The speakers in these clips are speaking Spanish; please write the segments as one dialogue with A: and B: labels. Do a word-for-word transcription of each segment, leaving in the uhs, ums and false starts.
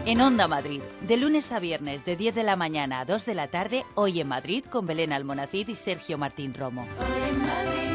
A: En Onda Madrid, de lunes a viernes de diez de la mañana a dos de la tarde, Hoy en Madrid con Belén Almonacid y Sergio Martín Romo. Hoy en Madrid.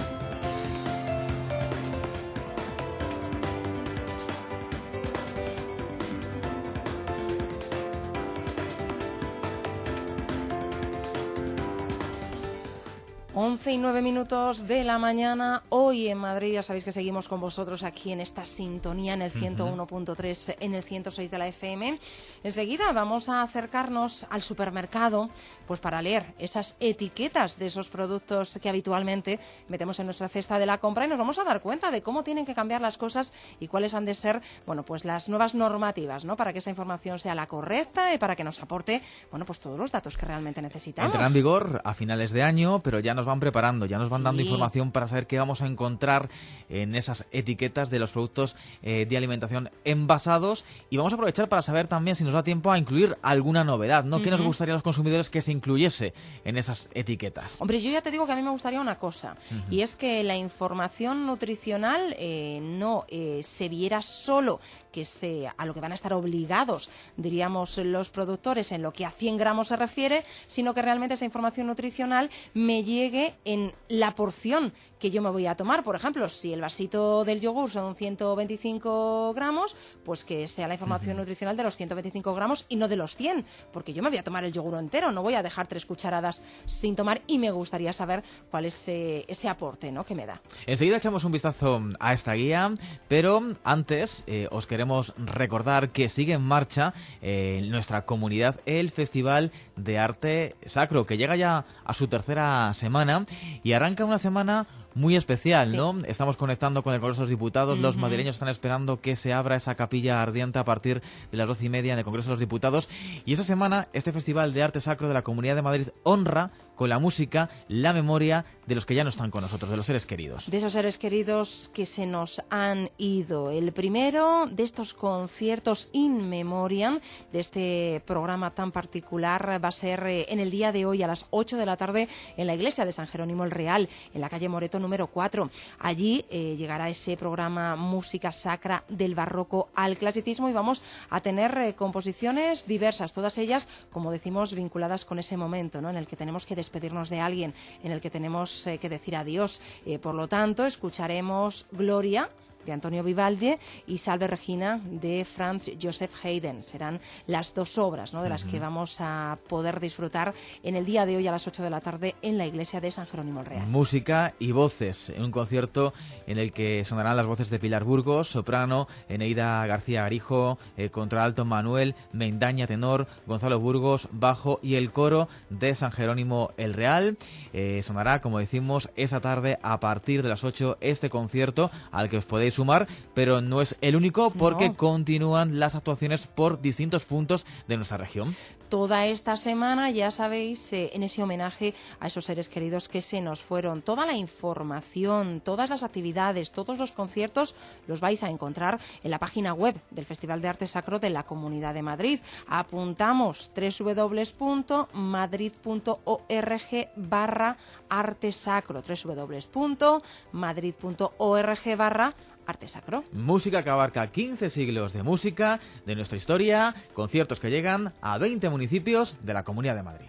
B: once y nueve minutos de la mañana, Hoy en Madrid. Ya sabéis que seguimos con vosotros aquí en esta sintonía, en el ciento uno punto tres, en el ciento seis de la F M. Enseguida vamos a acercarnos al supermercado, pues para leer esas etiquetas de esos productos que habitualmente metemos en nuestra cesta de la compra, y nos vamos a dar cuenta de cómo tienen que cambiar las cosas y cuáles han de ser, bueno, pues las nuevas normativas, ¿no? Para que esa información sea la correcta y para que nos aporte, bueno, pues todos los datos que realmente necesitamos.
C: Entrará en vigor a finales de año, pero ya nos van preparando, ya nos van
B: sí.
C: dando información para saber qué vamos a encontrar en esas etiquetas de los productos eh, de alimentación envasados, y vamos a aprovechar para saber también si nos da tiempo a incluir alguna novedad, ¿no? Uh-huh. ¿Qué nos gustaría a los consumidores que se incluyese en esas etiquetas?
B: Hombre, yo ya te digo que a mí me gustaría una cosa, uh-huh. y es que la información nutricional eh, no eh, se viera solo que se, a lo que van a estar obligados, diríamos, los productores en lo que a cien gramos se refiere, sino que realmente esa información nutricional me llegue en la porción que yo me voy a tomar. Por ejemplo, si el vasito del yogur son ciento veinticinco gramos, pues que sea la información uh-huh. nutricional de los ciento veinticinco gramos y no de los cien, porque yo me voy a tomar el yogur entero, no voy a dejar tres cucharadas sin tomar, y me gustaría saber cuál es eh, ese aporte, ¿no?, que me da.
C: Enseguida echamos un vistazo a esta guía, pero antes eh, os queremos recordar que sigue en marcha eh, en nuestra comunidad el Festival de Arte Sacro, que llega ya a su tercera semana y arranca una semana muy especial, sí. ¿no? Estamos conectando con el Congreso de los Diputados. Uh-huh. Los madrileños están esperando que se abra esa capilla ardiente a partir de las doce y media en el Congreso de los Diputados. Y esta semana, este Festival de Arte Sacro de la Comunidad de Madrid honra con la música la memoria de los que ya no están con nosotros, de los seres queridos.
B: De esos seres queridos que se nos han ido. El primero de estos conciertos in memoriam, de este programa tan particular, va a ser eh, en el día de hoy a las ocho de la tarde en la iglesia de San Jerónimo el Real, en la calle Moreto número cuatro. Allí eh, llegará ese programa Música Sacra del Barroco al Clasicismo, y vamos a tener eh, composiciones diversas, todas ellas, como decimos, vinculadas con ese momento, ¿no?, en el que tenemos que despedirnos de alguien, en el que tenemos eh, que decir adiós. Eh, por lo tanto, escucharemos Gloria de Antonio Vivaldi y Salve Regina de Franz Joseph Haydn. Serán las dos obras, ¿no?, de las uh-huh. que vamos a poder disfrutar en el día de hoy a las ocho de la tarde en la iglesia de San Jerónimo el Real.
C: Música y voces, en un concierto en el que sonarán las voces de Pilar Burgos, soprano, Eneida García Garijo, eh, contralto Manuel Mendaña, tenor, Gonzalo Burgos, bajo, y el coro de San Jerónimo el Real. Eh, sonará, como decimos, esa tarde a partir de las ocho este concierto al que os podéis sumar, pero no es el único, porque no. continúan las actuaciones por distintos puntos de nuestra región.
B: Toda esta semana, ya sabéis, eh, en ese homenaje a esos seres queridos que se nos fueron. Toda la información, todas las actividades, todos los conciertos los vais a encontrar en la página web del Festival de Arte Sacro de la Comunidad de Madrid. Apuntamos doble u doble u doble u punto madrid punto org barra arte sacro, doble u doble u doble u punto madrid punto org barra Arte Sacro.
C: Música que abarca quince siglos de música, de nuestra historia, conciertos que llegan a veinte municipios de la Comunidad de Madrid.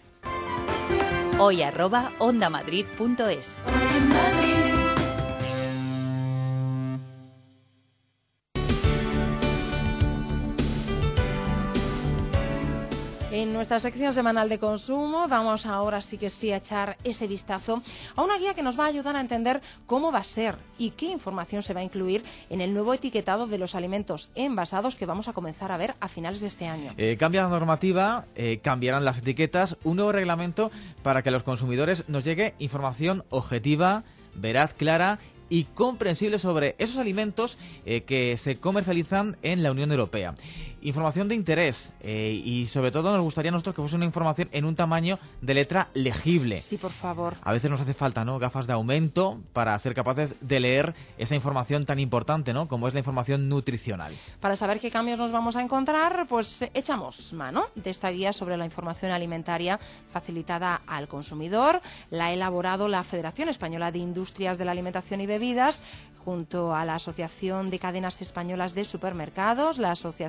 A: Hoy arroba ondamadrid punto es.
B: En nuestra sección semanal de consumo vamos ahora sí que sí a echar ese vistazo a una guía que nos va a ayudar a entender cómo va a ser y qué información se va a incluir en el nuevo etiquetado de los alimentos envasados que vamos a comenzar a ver a finales de este año.
C: Eh, cambia la normativa, eh, cambiarán las etiquetas, un nuevo reglamento para que a los consumidores nos llegue información objetiva, veraz, clara y comprensible sobre esos alimentos eh, que se comercializan en la Unión Europea. Información de interés eh, y sobre todo nos gustaría a nosotros que fuese una información en un tamaño de letra legible.
B: Sí, por favor.
C: A veces nos hace falta, ¿no?, gafas de aumento para ser capaces de leer esa información tan importante, ¿no?, como es la información nutricional.
B: Para saber qué cambios nos vamos a encontrar, pues echamos mano de esta guía sobre la información alimentaria facilitada al consumidor. La ha elaborado la Federación Española de Industrias de la Alimentación y Bebidas junto a la Asociación de Cadenas Españolas de Supermercados, la Asociación Nacional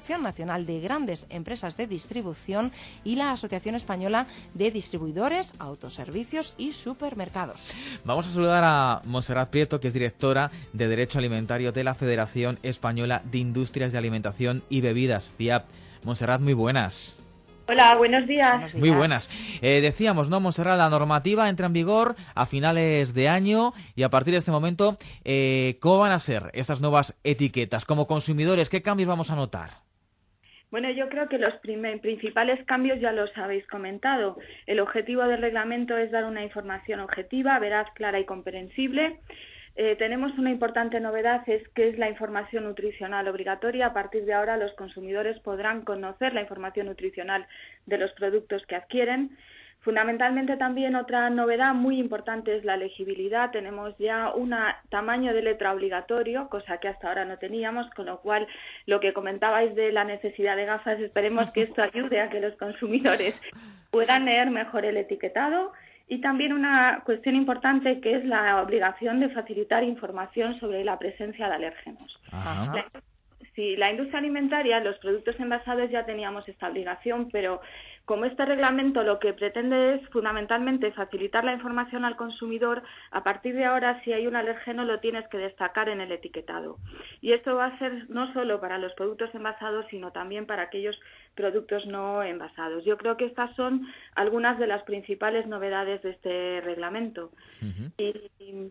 B: Nacional de Grandes Empresas de Distribución y la Asociación Española de Distribuidores, Autoservicios y Supermercados.
C: Vamos a saludar a Montserrat Prieto, que es directora de Derecho Alimentario de la Federación Española de Industrias de Alimentación y Bebidas, FIAB. Montserrat, muy buenas.
D: Hola, buenos días.
B: Buenos días.
C: Muy buenas. Eh, decíamos, ¿no, Montserrat? La normativa entra en vigor a finales de año y a partir de este momento, eh, ¿cómo van a ser estas nuevas etiquetas? Como consumidores, ¿qué cambios vamos a notar?
D: Bueno, yo creo que los primer, principales cambios ya los habéis comentado. El objetivo del reglamento es dar una información objetiva, veraz, clara y comprensible. Eh, tenemos una importante novedad, es que es la información nutricional obligatoria. A partir de ahora los consumidores podrán conocer la información nutricional de los productos que adquieren. Fundamentalmente también otra novedad muy importante es la legibilidad. Tenemos ya un tamaño de letra obligatorio, cosa que hasta ahora no teníamos, con lo cual lo que comentabais de la necesidad de gafas, esperemos que esto ayude a que los consumidores puedan leer mejor el etiquetado. Y también una cuestión importante que es la obligación de facilitar información sobre la presencia de alérgenos.
C: Ajá.
D: La, sí, la industria alimentaria, los productos envasados ya teníamos esta obligación, pero como este reglamento lo que pretende es fundamentalmente facilitar la información al consumidor, a partir de ahora si hay un alérgeno lo tienes que destacar en el etiquetado. Y esto va a ser no solo para los productos envasados, sino también para aquellos productos no envasados. Yo creo que estas son algunas de las principales novedades de este reglamento. Uh-huh. Y, y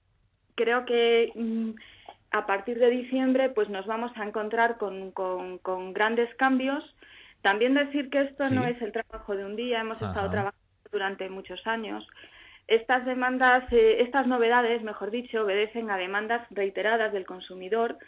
D: creo que mm, a partir de diciembre pues nos vamos a encontrar con, con, con grandes cambios. También decir que esto sí. no es el trabajo de un día, hemos Ajá. estado trabajando durante muchos años. Estas demandas, eh, estas novedades, mejor dicho, obedecen a demandas reiteradas del consumidor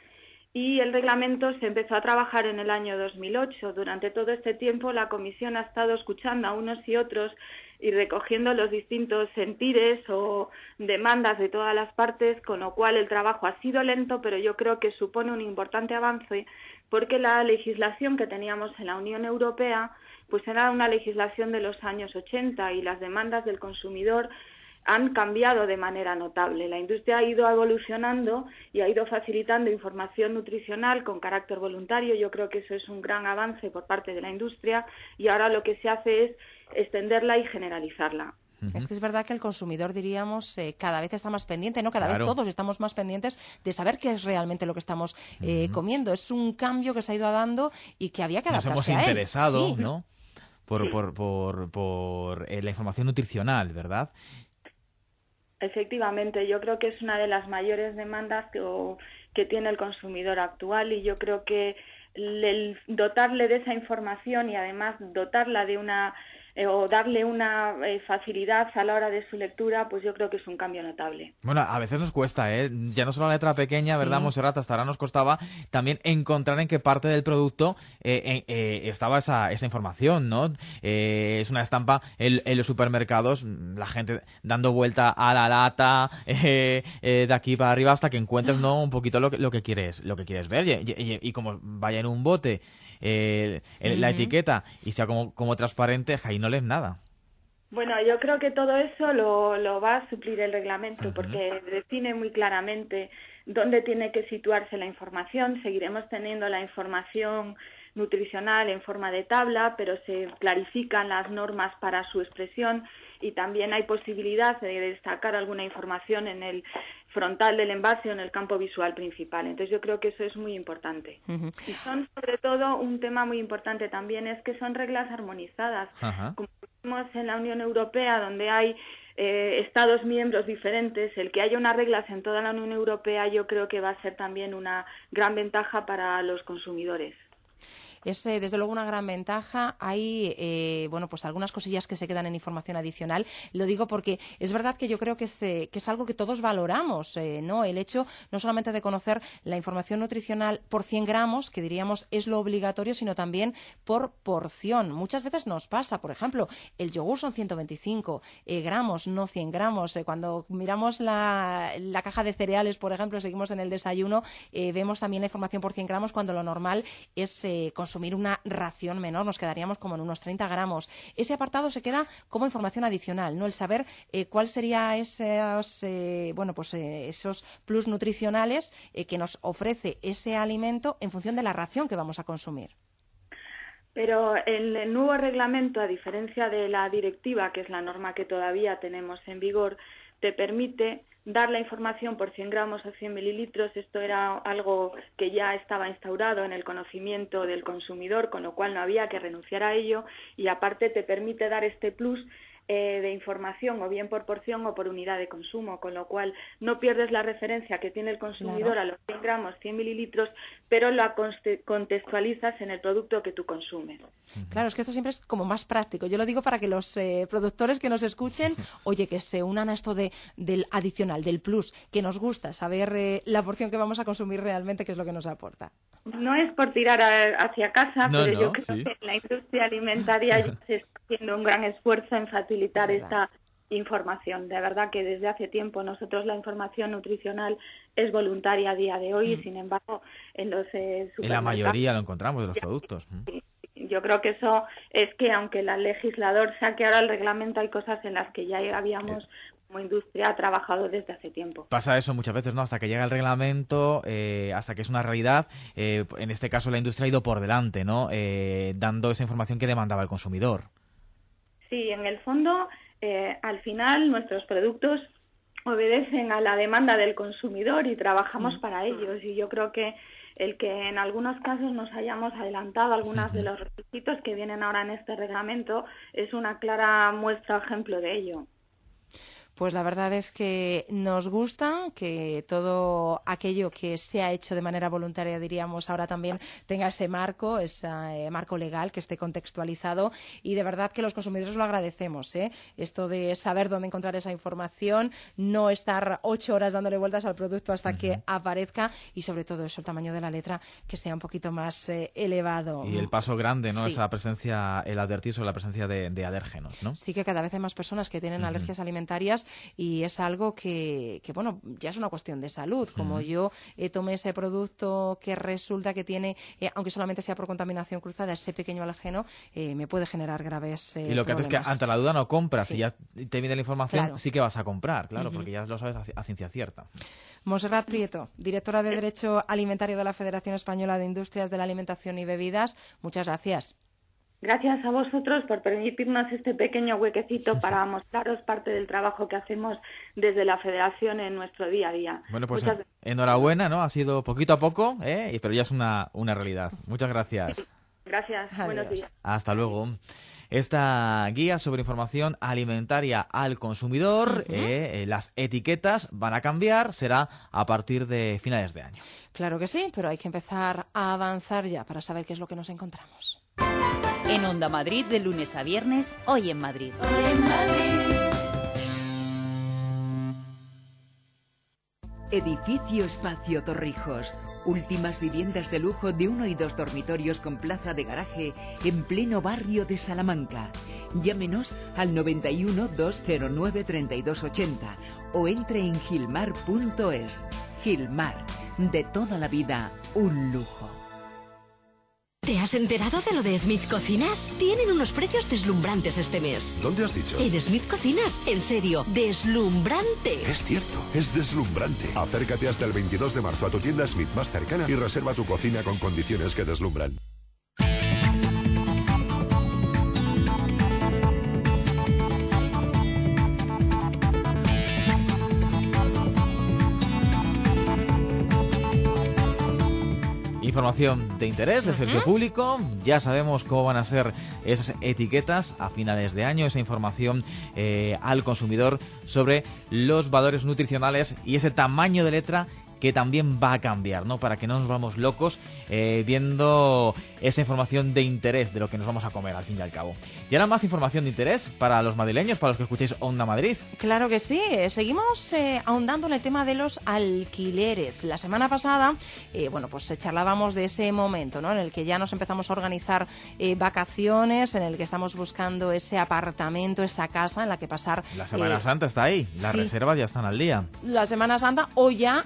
D: y el reglamento se empezó a trabajar en el año dos mil ocho. Durante todo este tiempo la Comisión ha estado escuchando a unos y otros y recogiendo los distintos sentires o demandas de todas las partes, con lo cual el trabajo ha sido lento, pero yo creo que supone un importante avance porque la legislación que teníamos en la Unión Europea pues era una legislación de los años ochenta y las demandas del consumidor han cambiado de manera notable. La industria ha ido evolucionando y ha ido facilitando información nutricional con carácter voluntario. Yo creo que eso es un gran avance por parte de la industria y ahora lo que se hace es extenderla y generalizarla.
B: Es que es verdad que el consumidor, diríamos, eh, cada vez está más pendiente, ¿no? Cada claro. vez todos estamos más pendientes de saber qué es realmente lo que estamos eh, uh-huh. comiendo. Es un cambio que se ha ido dando y que había que adaptarse
C: Nos hemos
B: a él.
C: interesado,
B: sí.
C: ¿no? Por, sí. por, por, por eh, la información nutricional, ¿verdad?
D: Efectivamente, yo creo que es una de las mayores demandas que, o, que tiene el consumidor actual y yo creo que el dotarle de esa información y además dotarla de una eh, o darle una eh, facilidad a la hora de su lectura, pues yo creo que es un cambio notable.
C: Bueno, a veces nos cuesta, ¿eh? Ya no solo la letra pequeña, sí. ¿verdad, Montserrat? Hasta ahora nos costaba también encontrar en qué parte del producto eh, eh, estaba esa, esa información, ¿no? Eh, es una estampa en, en los supermercados, la gente dando vuelta a la lata eh, eh, de aquí para arriba hasta que encuentres, ¿no? Un poquito lo que, lo que quieres lo que quieres ver y, y, y como vaya en un bote eh, uh-huh. la etiqueta y sea como, como transparente, ahí no lees nada.
D: Bueno, yo creo que todo eso lo, lo va a suplir el reglamento uh-huh. porque define muy claramente dónde tiene que situarse la información. Seguiremos teniendo la información nutricional en forma de tabla, pero se clarifican las normas para su expresión y también hay posibilidad de destacar alguna información en el frontal del envase o en el campo visual principal. Entonces yo creo que eso es muy importante. Uh-huh. Y son sobre todo un tema muy importante también es que son reglas armonizadas. Uh-huh. Como vimos en la Unión Europea, donde hay eh, Estados miembros diferentes, el que haya unas reglas en toda la Unión Europea yo creo que va a ser también una gran ventaja para los consumidores.
B: Es eh, desde luego una gran ventaja. Hay eh, bueno pues algunas cosillas que se quedan en información adicional. Lo digo porque es verdad que yo creo que es, eh, que es algo que todos valoramos, eh, ¿no? El hecho no solamente de conocer la información nutricional por cien gramos, que diríamos es lo obligatorio, sino también por porción. Muchas veces nos pasa, por ejemplo, el yogur son ciento veinticinco eh, gramos, no cien gramos. Eh, cuando miramos la, la caja de cereales, por ejemplo, seguimos en el desayuno, eh, vemos también la información por cien gramos cuando lo normal es eh, consumir una ración menor, nos quedaríamos como en unos treinta gramos. Ese apartado se queda como información adicional, ¿no? El saber eh, cuál sería esos, eh, bueno, pues, eh, esos plus nutricionales eh, que nos ofrece ese alimento en función de la ración que vamos a consumir.
D: Pero en el nuevo reglamento, a diferencia de la directiva, que es la norma que todavía tenemos en vigor, te permite dar la información por cien gramos o cien mililitros. Esto era algo que ya estaba instaurado en el conocimiento del consumidor, con lo cual no había que renunciar a ello, y aparte te permite dar este plus eh, de información, o bien por porción o por unidad de consumo, con lo cual no pierdes la referencia que tiene el consumidor claro. a los cien gramos, cien mililitros, pero la contextualizas en el producto que tú consumes.
B: Claro, es que esto siempre es como más práctico. Yo lo digo para que los eh, productores que nos escuchen, oye, que se unan a esto de, del adicional, del plus, que nos gusta saber eh, la porción que vamos a consumir realmente, qué es lo que nos aporta.
D: No es por tirar a, hacia casa,
C: no,
D: pero
C: no,
D: yo creo
C: sí.
D: que en la industria alimentaria ya se está haciendo un gran esfuerzo en facilitar esta información. De verdad que desde hace tiempo nosotros la información nutricional es voluntaria a día de hoy, mm. y sin embargo en los eh, supermercados...
C: En la mayoría lo encontramos de los productos.
D: Sí. Yo creo que eso es que aunque el legislador saque ahora el reglamento, hay cosas en las que ya habíamos... Eh. como industria ha trabajado desde hace tiempo.
C: Pasa eso muchas veces, ¿no? Hasta que llega el reglamento, eh, hasta que es una realidad, eh, en este caso la industria ha ido por delante, ¿no? Eh, dando esa información que demandaba el consumidor.
D: Sí, en el fondo, eh, al final nuestros productos obedecen a la demanda del consumidor y trabajamos mm. para ellos, y yo creo que el que en algunos casos nos hayamos adelantado algunos de los requisitos que vienen ahora en este reglamento es una clara muestra, ejemplo de ello.
B: Pues la verdad es que nos gusta que todo aquello que se ha hecho de manera voluntaria, diríamos, ahora también tenga ese marco, ese eh, marco legal que esté contextualizado, y de verdad que los consumidores lo agradecemos, ¿eh? Esto de saber dónde encontrar esa información, no estar ocho horas dándole vueltas al producto hasta uh-huh. que aparezca, y sobre todo eso, el tamaño de la letra que sea un poquito más eh, elevado.
C: Y el paso grande, ¿no?
B: Sí.
C: Esa presencia, el advertir sobre la presencia de, de alérgenos, ¿no?
B: Sí, que cada vez hay más personas que tienen uh-huh. alergias alimentarias, y es algo que, que, bueno, ya es una cuestión de salud. Como uh-huh. yo eh, tomé ese producto que resulta que tiene, eh, aunque solamente sea por contaminación cruzada, ese pequeño alérgeno, eh, me puede generar graves eh,
C: Y lo que
B: problemas.
C: haces es que ante la duda no compras.
B: Sí.
C: Si ya te viene la información,
B: claro.
C: sí que vas a comprar, claro, uh-huh. porque ya lo sabes a, a ciencia cierta.
B: Montserrat Prieto, directora de Derecho Alimentario de la Federación Española de Industrias de la Alimentación y Bebidas, muchas gracias.
D: Gracias a vosotros por permitirnos este pequeño huequecito para mostraros parte del trabajo que hacemos desde la Federación en nuestro día a día.
C: Bueno, pues
D: Muchas...
C: enhorabuena, ¿no? Ha sido poquito a poco, ¿eh? Pero ya es una, una realidad. Muchas gracias.
D: Sí. Gracias. Adiós. Buenos días.
C: Hasta luego. Esta guía sobre información alimentaria al consumidor, uh-huh. eh, las etiquetas van a cambiar, será a partir de finales de año.
B: Claro que sí, pero hay que empezar a avanzar ya para saber qué es lo que nos encontramos.
A: En Onda Madrid, de lunes a viernes, Hoy en Madrid. Hoy en Madrid.
E: Edificio Espacio Torrijos. Últimas viviendas de lujo de uno y dos dormitorios con plaza de garaje en pleno barrio de Salamanca. Llámenos al noventa y uno, doscientos nueve, treinta y dos ochenta o entre en gilmar punto es. Gilmar, de toda la vida, un lujo.
F: ¿Te has enterado de lo de Smith Cocinas? Tienen unos precios deslumbrantes este mes.
G: ¿Dónde has dicho?
F: En Smith Cocinas, en serio, deslumbrante.
G: Es cierto, es deslumbrante. Acércate hasta el veintidós de marzo a tu tienda Smith más cercana y reserva tu cocina con condiciones que deslumbran.
C: Información de interés del servicio público, ya sabemos cómo van a ser esas etiquetas a finales de año, esa información eh, al consumidor sobre los valores nutricionales y ese tamaño de letra que también va a cambiar, ¿no? Para que no nos vamos locos eh, viendo esa información de interés de lo que nos vamos a comer, al fin y al cabo. Y ahora más información de interés para los madrileños, para los que escuchéis Onda Madrid.
B: Claro que sí. Seguimos eh, ahondando en el tema de los alquileres. La semana pasada, eh, bueno, pues charlábamos de ese momento, ¿no? En el que ya nos empezamos a organizar eh, vacaciones, en el que estamos buscando ese apartamento, esa casa en la que pasar...
C: La Semana
B: eh,
C: Santa está ahí, las
B: sí.
C: reservas ya están al día.
B: La Semana Santa, o ya, oye,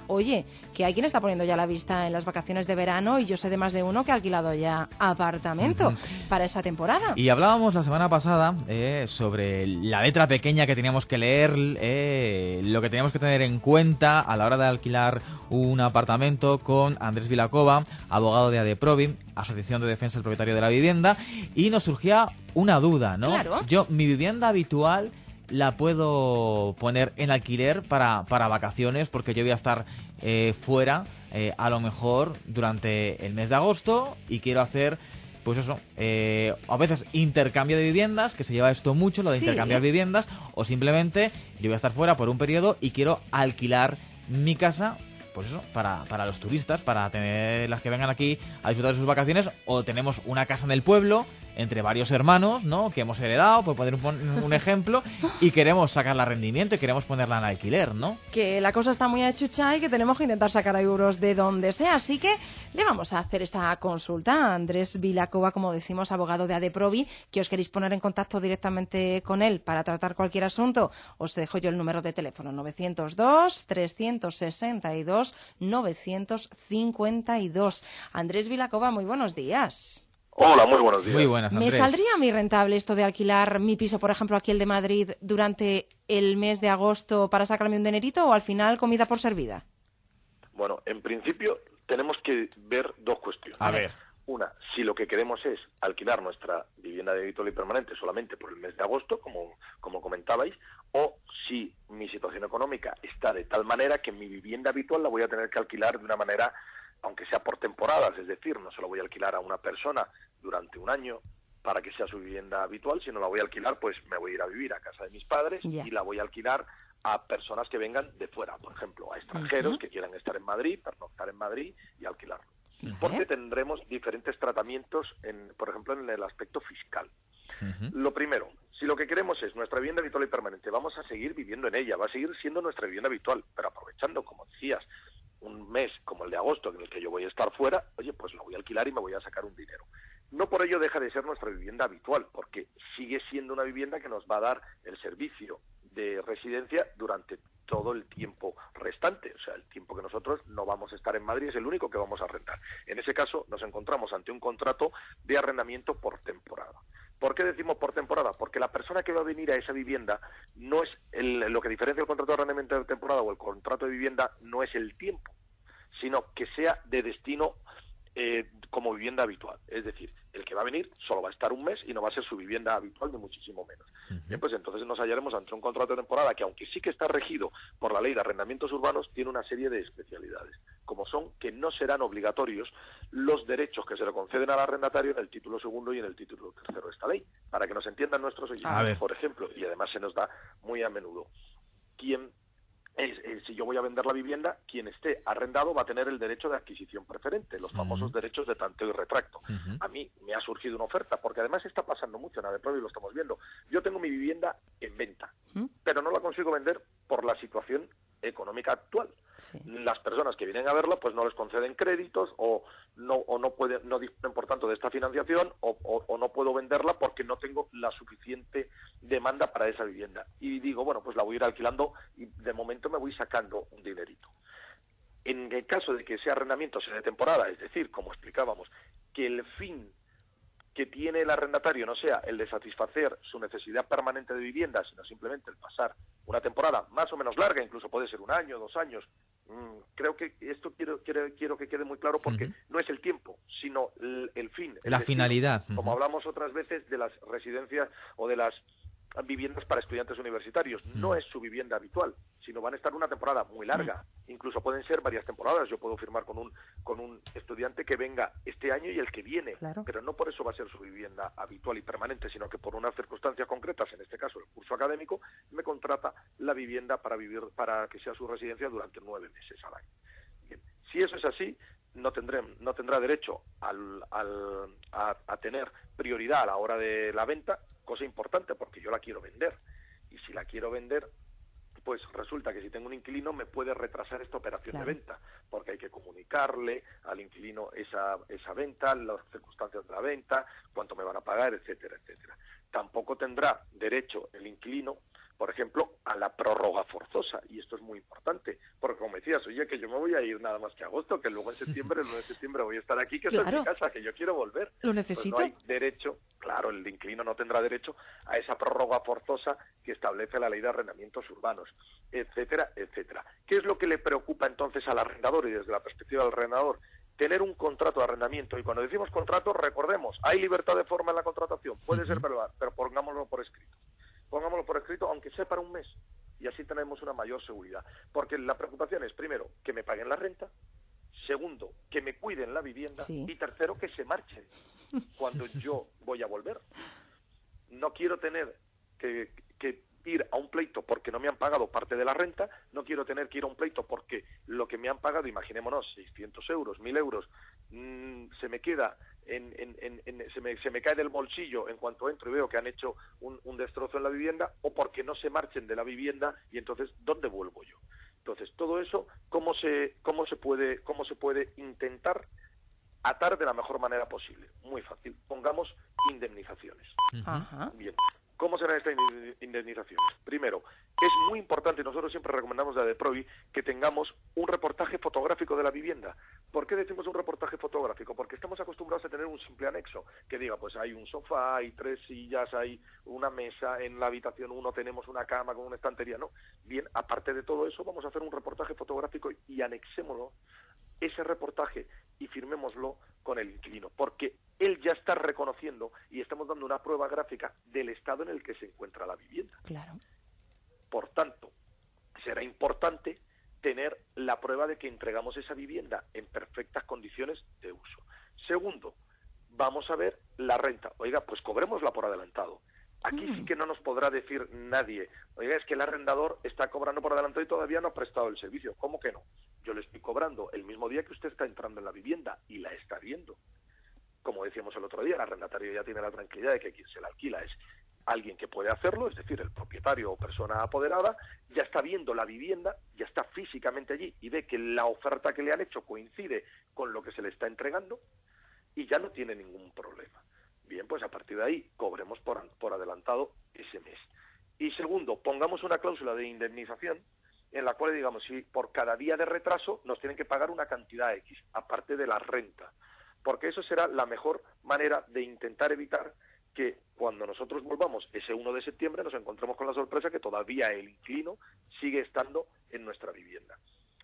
B: Oye, que hay quien está poniendo ya la vista en las vacaciones de verano y yo sé de más de uno que ha alquilado ya apartamento uh-huh. para esa temporada.
C: Y hablábamos la semana pasada eh, sobre la letra pequeña que teníamos que leer, eh, lo que teníamos que tener en cuenta a la hora de alquilar un apartamento con Andrés Vilacova, abogado de ADEPROVI, Asociación de Defensa del Propietario de la Vivienda, y nos surgía una duda, ¿no?
B: Claro.
C: Yo, mi vivienda habitual la puedo poner en alquiler para, para vacaciones, porque yo voy a estar eh, fuera, eh, a lo mejor durante el mes de agosto, y quiero hacer, pues eso, eh, a veces intercambio de viviendas, que se lleva esto mucho, lo de sí. intercambiar viviendas, o simplemente yo voy a estar fuera por un periodo y quiero alquilar mi casa, pues eso, para, para los turistas, para tener las que vengan aquí a disfrutar de sus vacaciones, o tenemos una casa en el pueblo entre varios hermanos, ¿no?, que hemos heredado, por poner un, un ejemplo, y queremos sacarla a rendimiento y queremos ponerla en alquiler, ¿no?
B: Que la cosa está muy achucha y que tenemos que intentar sacar euros de donde sea, así que le vamos a hacer esta consulta a Andrés Vilacova, como decimos, abogado de ADEPROVI, que os queréis poner en contacto directamente con él para tratar cualquier asunto. Os dejo yo el número de teléfono, novecientos dos, trescientos sesenta y dos, novecientos cincuenta y dos. Andrés Vilacova, muy buenos días.
H: Hola, muy buenos días.
C: Muy buenas, Andrés.
B: ¿Me saldría muy rentable esto de alquilar mi piso, por ejemplo, aquí el de Madrid, durante el mes de agosto para sacarme un dinerito, o al final comida por servida?
H: Bueno, en principio tenemos que ver dos cuestiones.
C: A ver.
H: Una, si lo que queremos es alquilar nuestra vivienda de habitual y permanente solamente por el mes de agosto, como, como comentabais, o si mi situación económica está de tal manera que mi vivienda habitual la voy a tener que alquilar de una manera, aunque sea por temporadas, es decir, no se lo voy a alquilar a una persona durante un año para que sea su vivienda habitual, sino la voy a alquilar, pues me voy a ir a vivir a casa de mis padres yeah. y la voy a alquilar a personas que vengan de fuera, por ejemplo, a extranjeros uh-huh. que quieran estar en Madrid, pernoctar en Madrid y alquilarlo. Uh-huh. Porque tendremos diferentes tratamientos, en, por ejemplo, en el aspecto fiscal. Uh-huh. Lo primero, si lo que queremos es nuestra vivienda habitual y permanente, vamos a seguir viviendo en ella, va a seguir siendo nuestra vivienda habitual, pero aprovechando, como decías, un mes como el de agosto en el que yo voy a estar fuera, oye, pues la voy a alquilar y me voy a sacar un dinero. No por ello deja de ser nuestra vivienda habitual, porque sigue siendo una vivienda que nos va a dar el servicio de residencia durante todo el tiempo restante, o sea, el tiempo que nosotros no vamos a estar en Madrid es el único que vamos a arrendar. En ese caso nos encontramos ante un contrato de arrendamiento por temporada. ¿Por qué decimos por temporada? Porque la persona que va a venir a esa vivienda no es el, lo que diferencia el contrato de arrendamiento de temporada o el contrato de vivienda no es el tiempo, sino que sea de destino eh, como vivienda habitual. Es decir, el que va a venir solo va a estar un mes y no va a ser su vivienda habitual ni muchísimo menos. Uh-huh. Bien, pues entonces nos hallaremos ante un contrato de temporada que, aunque sí que está regido por la ley de arrendamientos urbanos, tiene una serie de especialidades, como son que no serán obligatorios los derechos que se le conceden al arrendatario en el título segundo y en el título tercero de esta ley, para que nos entiendan nuestros oyentes, por ejemplo, y además se nos da muy a menudo. Quien Es, es, si yo voy a vender la vivienda, quien esté arrendado va a tener el derecho de adquisición preferente, los famosos uh-huh. derechos de tanteo y retracto. Uh-huh. A mí me ha surgido una oferta, porque además está pasando mucho en ADEPROVI y lo estamos viendo. Yo tengo mi vivienda en venta, uh-huh. pero no la consigo vender por la situación económica actual. Sí. Las personas que vienen a verla pues no les conceden créditos o no o no pueden no disponen por tanto de esta financiación o, o, o no puedo venderla porque no tengo la suficiente demanda para esa vivienda y digo, bueno, pues la voy a ir alquilando y de momento me voy sacando un dinerito. En el caso de que ese arrendamiento sea de temporada, es decir, como explicábamos, que el fin que tiene el arrendatario no sea el de satisfacer su necesidad permanente de vivienda, sino simplemente el pasar una temporada más o menos larga, incluso puede ser un año, dos años. Mm, creo que esto quiero, quiero quiero que quede muy claro porque uh-huh. no es el tiempo, sino el, el fin.
C: La
H: decir,
C: finalidad. Uh-huh.
H: Como hablamos otras veces de las residencias o de las viviendas para estudiantes universitarios. Uh-huh. No es su vivienda habitual, sino van a estar una temporada muy larga. Uh-huh. Incluso pueden ser varias temporadas. Yo puedo firmar con un con un estudiante que venga este año y el que viene, claro. pero no por eso va a ser su vivienda habitual y permanente, sino que por unas circunstancias concretas, en este caso el curso académico, me contrata la vivienda para vivir, para que sea su residencia durante nueve meses al año. Bien. Si eso es así, no tendré, no tendrá derecho al, al, a, a tener prioridad a la hora de la venta, cosa importante porque yo la quiero vender. Y si la quiero vender, pues resulta que si tengo un inquilino me puede retrasar esta operación claro. de venta, porque hay que comunicarle al inquilino esa, esa venta, las circunstancias de la venta, cuánto me van a pagar, etcétera, etcétera. Tampoco tendrá derecho el inquilino por ejemplo, a la prórroga forzosa, y esto es muy importante, porque como decías, oye, que yo me voy a ir nada más que a agosto, que luego en septiembre, el nueve de septiembre voy a estar aquí, que
B: claro.
H: estoy en mi casa, que yo quiero volver.
B: Lo necesito.
H: Pues no hay derecho, claro, el inquilino no tendrá derecho a esa prórroga forzosa que establece la ley de arrendamientos urbanos, etcétera, etcétera. ¿Qué es lo que le preocupa entonces al arrendador y desde la perspectiva del arrendador? Tener un contrato de arrendamiento, y cuando decimos contrato, recordemos, hay libertad de forma en la contratación, puede uh-huh. ser verbal, pero pongámoslo por escrito. Pongámoslo por escrito, aunque sea para un mes, y así tenemos una mayor seguridad. Porque la preocupación es, primero, que me paguen la renta, segundo, que me cuiden la vivienda, sí. y tercero, que se marchen cuando yo voy a volver. No quiero tener que, que ir a un pleito porque no me han pagado parte de la renta, no quiero tener que ir a un pleito porque lo que me han pagado, imaginémonos, seiscientos euros, mil euros, mmm, se me queda... En, en, en, en, se, me, se me cae del bolsillo en cuanto entro y veo que han hecho un, un destrozo en la vivienda, o porque no se marchen de la vivienda, y entonces ¿dónde vuelvo yo? Entonces todo eso, ¿cómo se, cómo se puede, cómo se puede intentar atar de la mejor manera posible? Muy fácil, pongamos indemnizaciones.
B: Ajá.
H: Bien, ¿cómo serán estas indemnizaciones? Primero, es muy importante, nosotros siempre recomendamos a DEPROVI que tengamos un reportaje fotográfico de la vivienda. ¿Por qué decimos un reportaje fotográfico? Porque estamos acostumbrados a tener un simple anexo, que diga, pues hay un sofá, hay tres sillas, hay una mesa, en la habitación uno tenemos una cama con una estantería. No, bien, aparte de todo eso, vamos a hacer un reportaje fotográfico y anexémoslo, ese reportaje, y firmémoslo con el inquilino, porque él ya está reconociendo y estamos dando una prueba gráfica del estado en el que se encuentra la vivienda.
B: Claro.
H: Por tanto, será importante tener la prueba de que entregamos esa vivienda en perfectas condiciones de uso. Segundo, vamos a ver la renta. Oiga, pues cobrémosla por adelantado. Aquí mm. sí que no nos podrá decir nadie, oiga, es que el arrendador está cobrando por adelantado y todavía no ha prestado el servicio. ¿Cómo que no? Yo le estoy cobrando el mismo día que usted está entrando en la vivienda y la está viendo. Como decíamos el otro día, el arrendatario ya tiene la tranquilidad de que quien se la alquila es alguien que puede hacerlo, es decir, el propietario o persona apoderada, ya está viendo la vivienda, ya está físicamente allí y ve que la oferta que le han hecho coincide con lo que se le está entregando y ya no tiene ningún problema. Bien, pues a partir de ahí cobremos por, por adelantado ese mes. Y segundo, pongamos una cláusula de indemnización en la cual digamos, si por cada día de retraso nos tienen que pagar una cantidad X, aparte de la renta, porque eso será la mejor manera de intentar evitar que cuando nosotros volvamos ese uno de septiembre nos encontremos con la sorpresa que todavía el inquilino sigue estando en nuestra vivienda.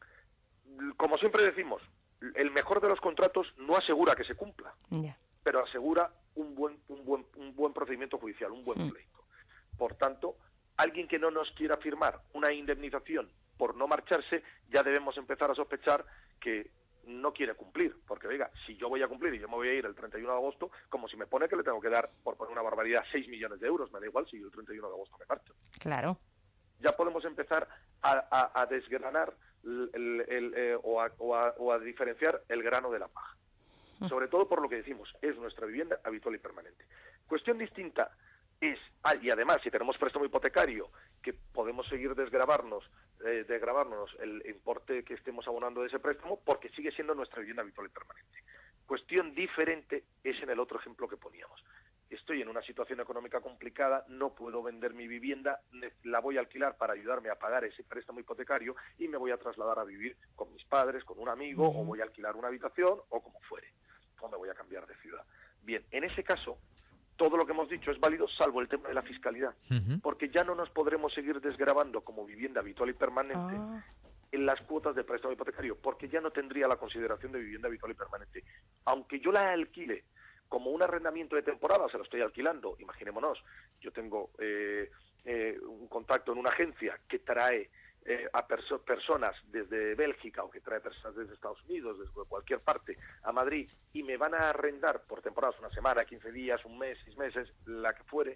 H: Como siempre decimos, el mejor de los contratos no asegura que se cumpla,
B: yeah.
H: pero asegura un buen, un buen, un buen procedimiento judicial, un buen pleito. Por tanto, alguien que no nos quiera firmar una indemnización por no marcharse, ya debemos empezar a sospechar que no quiere cumplir, porque oiga, si yo voy a cumplir y yo me voy a ir el treinta y uno de agosto, como si me pone que le tengo que dar, por poner una barbaridad, seis millones de euros, me da igual si el treinta y uno de agosto me marcho.
B: Claro.
H: Ya podemos empezar a, a, a desgranar el, el, el, eh, o, a, o, a, o a diferenciar el grano de la paja. Sobre todo por lo que decimos, es nuestra vivienda habitual y permanente. Cuestión distinta es, ah, y además si tenemos préstamo hipotecario, que podemos seguir desgravarnos, eh, desgravarnos el importe que estemos abonando de ese préstamo, porque sigue siendo nuestra vivienda habitual y permanente. Cuestión diferente es en el otro ejemplo que poníamos. Estoy en una situación económica complicada, no puedo vender mi vivienda, la voy a alquilar para ayudarme a pagar ese préstamo hipotecario y me voy a trasladar a vivir con mis padres, con un amigo, uh-huh. o voy a alquilar una habitación, o como fuere, o me voy a cambiar de ciudad. Bien, en ese caso, todo lo que hemos dicho es válido, salvo el tema de la fiscalidad, uh-huh. porque ya no nos podremos seguir desgravando como vivienda habitual y permanente ah. en las cuotas de préstamo hipotecario, porque ya no tendría la consideración de vivienda habitual y permanente. Aunque yo la alquile como un arrendamiento de temporada, se lo estoy alquilando, imaginémonos, yo tengo eh, eh, un contacto en una agencia que trae eh, a perso- personas desde Bélgica o que trae personas desde Estados Unidos, desde cualquier parte, a Madrid, y me van a arrendar por temporadas, una semana, quince días, un mes, seis meses, la que fuere,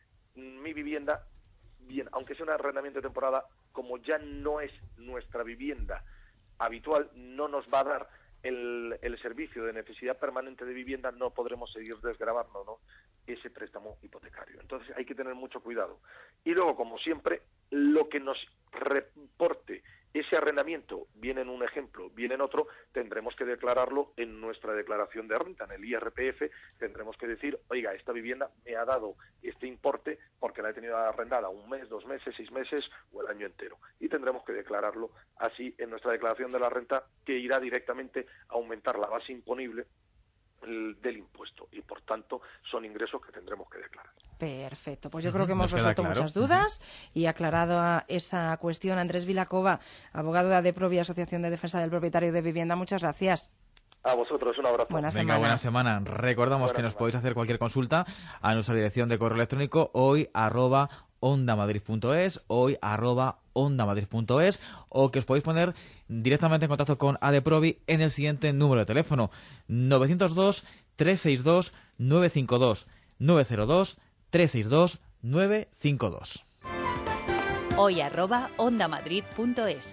H: mi vivienda, bien, aunque sea un arrendamiento de temporada, como ya no es nuestra vivienda habitual, no nos va a dar El, el servicio de necesidad permanente de vivienda, no podremos seguir desgravando, ¿no?, ese préstamo hipotecario. Entonces hay que tener mucho cuidado. Y luego, como siempre, lo que nos reporte ese arrendamiento, viene en un ejemplo, viene en otro, tendremos que declararlo en nuestra declaración de renta, en el I R P F, tendremos que decir, oiga, esta vivienda me ha dado este importe porque la he tenido arrendada un mes, dos meses, seis meses o el año entero. Y tendremos que declararlo así en nuestra declaración de la renta, que irá directamente a aumentar la base imponible del impuesto, y por tanto son ingresos que tendremos que declarar.
B: Perfecto, pues yo creo que hemos
C: Nos queda
B: resuelto
C: claro.
B: muchas dudas y aclarado esa cuestión. Andrés Vilacova, abogado de ADEPROVI, Asociación de Defensa del Propietario de Vivienda, muchas gracias.
H: A vosotros, un abrazo.
B: Buena
C: Venga,
B: semana.
C: buena semana. Recordamos
H: Buena
C: que nos
H: semana.
C: podéis hacer cualquier consulta a nuestra dirección de correo electrónico hoy arroba ondamadrid punto es, hoy arroba ondamadrid punto es, o que os podéis poner directamente en contacto con ADEPROVI en el siguiente número de teléfono: novecientos dos, trescientos sesenta y dos, novecientos cincuenta y dos, novecientos dos, trescientos sesenta y dos, novecientos cincuenta y dos.
A: Hoy arroba ondamadrid punto es.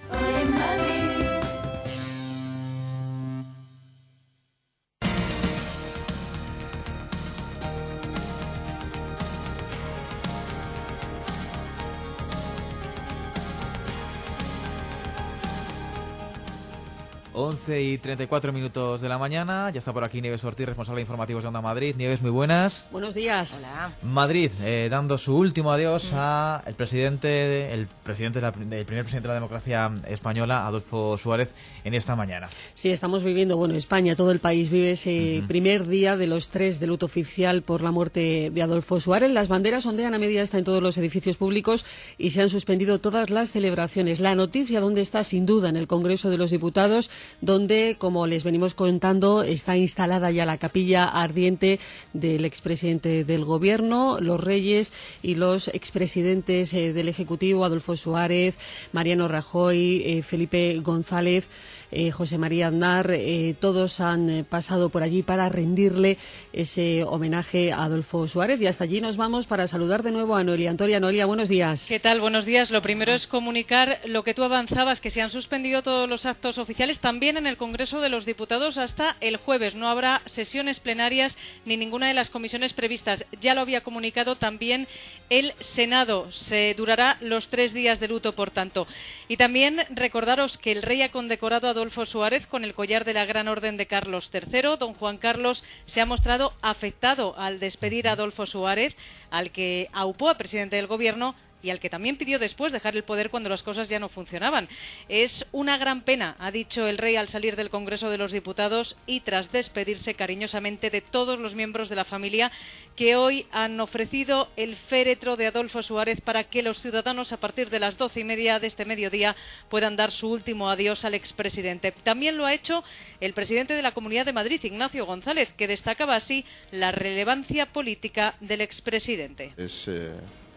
C: once y treinta y cuatro minutos de la mañana. Ya está por aquí Nieves Ortiz, responsable de informativos de Onda Madrid. Nieves, muy buenas.
I: Buenos días.
B: Hola.
C: Madrid, eh, dando su último adiós a el presidente, el presidente, de la, el primer presidente de la democracia española, Adolfo Suárez, en esta mañana.
I: Sí, estamos viviendo, bueno, España, todo el país vive ese uh-huh. primer día de los tres de luto oficial por la muerte de Adolfo Suárez. Las banderas ondean a media asta en todos los edificios públicos y se han suspendido todas las celebraciones. La noticia, ¿dónde está? Sin duda, en el Congreso de los Diputados, donde, como les venimos contando, está instalada ya la capilla ardiente del expresidente del Gobierno, los reyes y los expresidentes eh, del Ejecutivo, Adolfo Suárez, Mariano Rajoy, eh, Felipe González, eh, José María Aznar, eh, todos han eh, pasado por allí para rendirle ese homenaje a Adolfo Suárez. Y hasta allí nos vamos para saludar de nuevo a Noelia Antoria. Noelia, buenos días.
J: ¿Qué tal? Buenos días. Lo primero es comunicar lo que tú avanzabas, que se han suspendido todos los actos oficiales, también en el Congreso de los Diputados hasta el jueves. No habrá sesiones plenarias ni ninguna de las comisiones previstas. Ya lo había comunicado también el Senado. Se durará los tres días de luto, por tanto. Y también recordaros que el rey ha condecorado a Adolfo Suárez con el collar de la Gran Orden de Carlos tercero. Don Juan Carlos se ha mostrado afectado al despedir a Adolfo Suárez, al que aupó a presidente del Gobierno y al que también pidió después dejar el poder cuando las cosas ya no funcionaban. Es una gran pena, ha dicho el rey al salir del Congreso de los Diputados y tras despedirse cariñosamente de todos los miembros de la familia que hoy han ofrecido el féretro de Adolfo Suárez para que los ciudadanos a partir de las doce y media de este mediodía puedan dar su último adiós al expresidente. También lo ha hecho el presidente de la Comunidad de Madrid, Ignacio González, que destacaba así la relevancia política del expresidente.
K: Es, eh...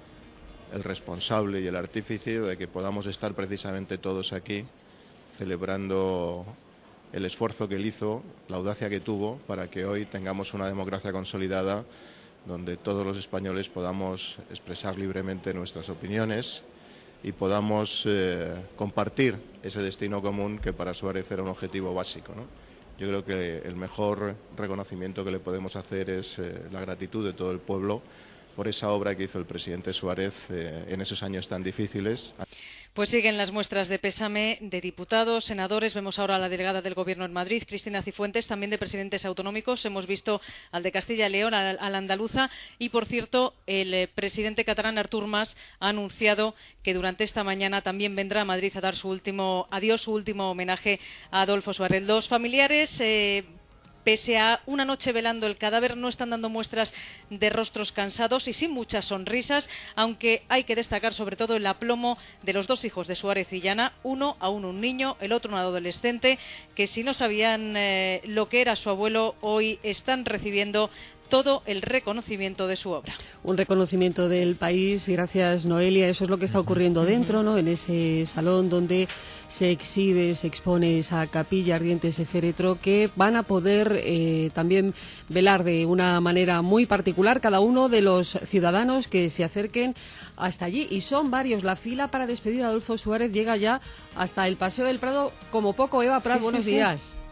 K: el responsable y el artífice de que podamos estar precisamente todos aquí celebrando el esfuerzo que él hizo, la audacia que tuvo para que hoy tengamos una democracia consolidada donde todos los españoles podamos expresar libremente nuestras opiniones y podamos eh, compartir ese destino común que para Suárez era un objetivo básico, ¿no? Yo creo que el mejor reconocimiento que le podemos hacer es eh, la gratitud de todo el pueblo por esa obra que hizo el presidente Suárez eh, en esos años tan difíciles.
J: Pues siguen las muestras de pésame de diputados, senadores. Vemos ahora a la delegada del Gobierno en Madrid, Cristina Cifuentes, también de presidentes autonómicos. Hemos visto al de Castilla y León, al, al andaluza. Y, por cierto, el eh, presidente catalán, Artur Mas, ha anunciado que durante esta mañana también vendrá a Madrid a dar su último adiós, su último homenaje a Adolfo Suárez. Los familiares... Eh, Pese a una noche velando el cadáver, no están dando muestras de rostros cansados y sin muchas sonrisas, aunque hay que destacar sobre todo el aplomo de los dos hijos de Suárez y Llana, uno aún un niño, el otro un adolescente, que si no sabían eh, lo que era su abuelo, hoy están recibiendo todo el reconocimiento de su obra.
I: Un reconocimiento del país y gracias, Noelia. Eso es lo que está ocurriendo dentro, ¿no? En ese salón donde se exhibe, se expone esa capilla ardiente, ese féretro, que van a poder eh, también velar de una manera muy particular cada uno de los ciudadanos que se acerquen hasta allí. Y son varios. La fila para despedir a Adolfo Suárez llega ya hasta el Paseo del Prado, como poco. Eva Prat,
B: sí,
I: buenos
B: sí,
I: días.
B: Sí.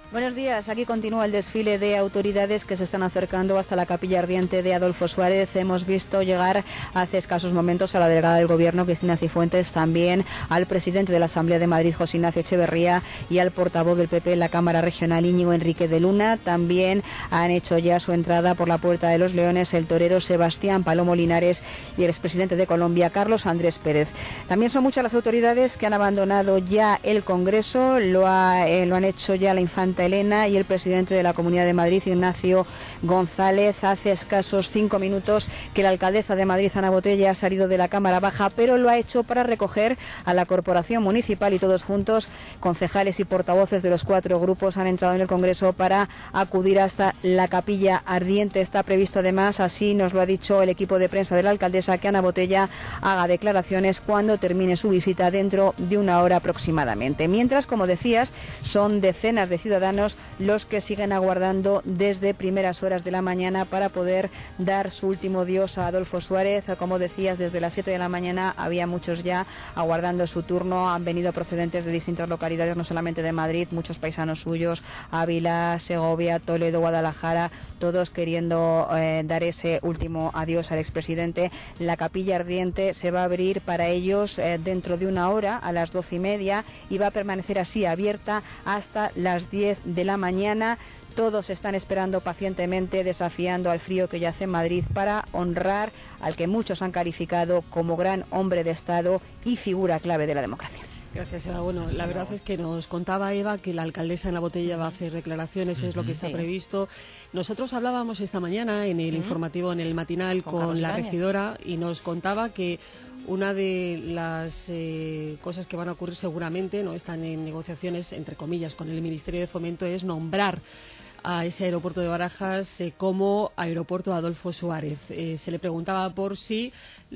L: Buenos días. Aquí continúa el desfile de autoridades que se están acercando hasta la capilla ardiente de Adolfo Suárez. Hemos visto llegar hace escasos momentos a la delegada del Gobierno, Cristina Cifuentes, también al presidente de la Asamblea de Madrid, José Ignacio Echeverría, y al portavoz del P P en la Cámara Regional, Íñigo Enrique de Luna. También han hecho ya su entrada por la Puerta de los Leones el torero Sebastián Palomo Linares y el expresidente de Colombia, Carlos Andrés Pérez. También son muchas las autoridades que han abandonado ya el Congreso. Lo, ha, eh, lo han hecho ya la infanta Elena y el presidente de la Comunidad de Madrid, Ignacio González. Hace escasos cinco minutos que la alcaldesa de Madrid, Ana Botella, ha salido de la Cámara Baja, pero lo ha hecho para recoger a la Corporación Municipal, y todos juntos, concejales y portavoces de los cuatro grupos, han entrado en el Congreso para acudir hasta la capilla ardiente. Está previsto además, así nos lo ha dicho el equipo de prensa de la alcaldesa, que Ana Botella haga declaraciones cuando termine su visita dentro de una hora aproximadamente. Mientras, como decías, son decenas de ciudadanos los que siguen aguardando desde primeras horas de la mañana para poder dar su último adiós a Adolfo Suárez. Como decías, desde las siete de la mañana había muchos ya aguardando su turno. Han venido procedentes de distintas localidades, no solamente de Madrid, muchos paisanos suyos, Ávila, Segovia, Toledo, Guadalajara, todos queriendo eh, dar ese último adiós al expresidente. La capilla ardiente se va a abrir para ellos eh, dentro de una hora, a las doce y media, y va a permanecer así abierta hasta las diez de la mañana. Todos están esperando pacientemente, desafiando al frío que yace en Madrid, para honrar al que muchos han calificado como gran hombre de Estado y figura clave de la democracia.
I: Gracias, Eva. Bueno, la verdad es que nos contaba Eva que la alcaldesa Ana Botella va a hacer declaraciones, es lo que está sí. previsto. Nosotros hablábamos esta mañana en el uh-huh. informativo, en el matinal, con, con la regidora, y nos contaba que una de las eh, cosas que van a ocurrir seguramente, no están en negociaciones, entre comillas, con el Ministerio de Fomento, es nombrar a ese aeropuerto de Barajas eh, como aeropuerto Adolfo Suárez. Eh, se le preguntaba por si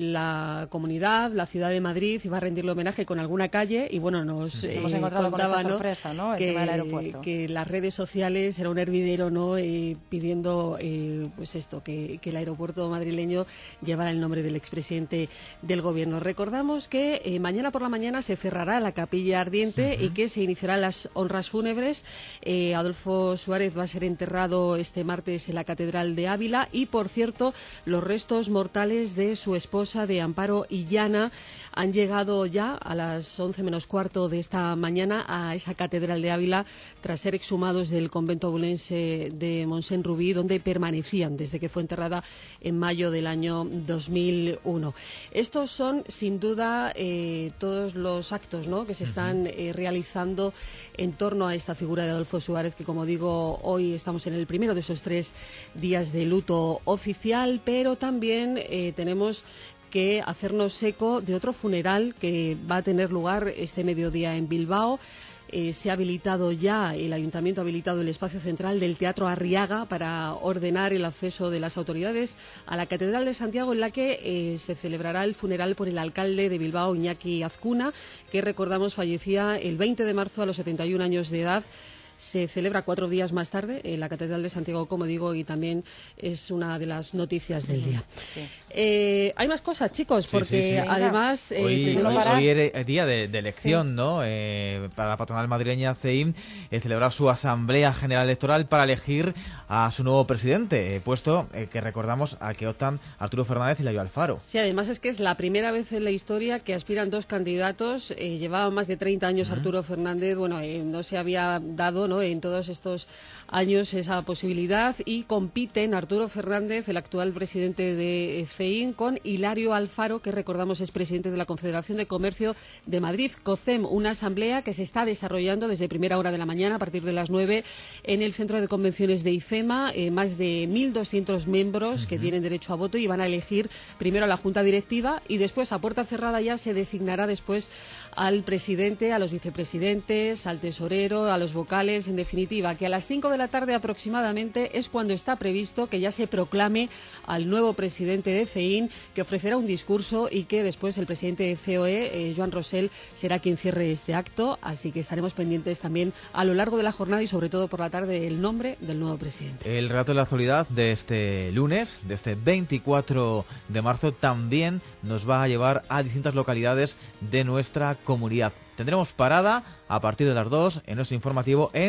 I: la comunidad, la ciudad de Madrid, iba a rendirle homenaje con alguna calle, y bueno, nos eh, hemos encontrado contaba, con esta sorpresa, ¿no? El que, tema del aeropuerto. Que las redes sociales era un hervidero, ¿no? Eh, pidiendo eh, pues esto, que, que el aeropuerto madrileño llevara el nombre del expresidente del Gobierno. Recordamos que eh, mañana por la mañana se cerrará la capilla ardiente uh-huh. y que se iniciarán las honras fúnebres. Eh, Adolfo Suárez va a ser enterrado este martes en la Catedral de Ávila, y por cierto, los restos mortales de su esposa, de Amparo Illana, han llegado ya a las once menos cuarto de esta mañana a esa Catedral de Ávila, tras ser exhumados del convento abulense de Montseny Rubí, donde permanecían desde que fue enterrada en mayo del año dos mil uno. Estos son, sin duda, eh, todos los actos, ¿no?, que se están eh, realizando en torno a esta figura de Adolfo Suárez, que, como digo, hoy estamos en el primero de esos tres días de luto oficial, pero también eh, tenemos que hacernos eco de otro funeral que va a tener lugar este mediodía en Bilbao. Eh, se ha habilitado ya, el Ayuntamiento ha habilitado el espacio central del Teatro Arriaga para ordenar el acceso de las autoridades a la Catedral de Santiago, en la que eh, se celebrará el funeral por el alcalde de Bilbao, Iñaki Azcuna, que, recordamos, fallecía el veinte de marzo a los setenta y un años de edad. Se celebra cuatro días más tarde en la Catedral de Santiago, como digo, y también es una de las noticias del día. Sí. Eh, hay más cosas, chicos, porque sí, sí, sí. además... Eh,
C: hoy, hoy, hoy es día de, de elección, sí. ¿no? Eh, para la patronal madrileña C E I M, eh, celebrar su Asamblea General Electoral para elegir a su nuevo presidente, eh, puesto eh, que recordamos a que optan Arturo Fernández y Eladio Alfaro.
I: Sí, además es que es la primera vez en la historia que aspiran dos candidatos. Eh, llevaba más de treinta años uh-huh. Arturo Fernández, bueno, eh, no se había dado, ¿no?, en todos estos años esa posibilidad, y compiten Arturo Fernández, el actual presidente de C E I M, con Hilario Alfaro, que, recordamos, es presidente de la Confederación de Comercio de Madrid, COCEM, una asamblea que se está desarrollando desde primera hora de la mañana, a partir de las nueve, en el Centro de Convenciones de IFEMA. Eh, más de mil doscientos miembros uh-huh. que tienen derecho a voto, y van a elegir primero a la Junta Directiva, y después, a puerta cerrada, ya se designará después al presidente, a los vicepresidentes, al tesorero, a los vocales. En definitiva, que a las cinco de la tarde aproximadamente es cuando está previsto que ya se proclame al nuevo presidente de C E I M, que ofrecerá un discurso, y que después el presidente de C O E, eh, Joan Rosell, será quien cierre este acto. Así que estaremos pendientes también a lo largo de la jornada, y sobre todo por la tarde, el nombre del nuevo presidente.
C: El relato de la actualidad de este lunes, de este veinticuatro de marzo, también nos va a llevar a distintas localidades de nuestra comunidad. Tendremos parada a partir de las dos en nuestro informativo en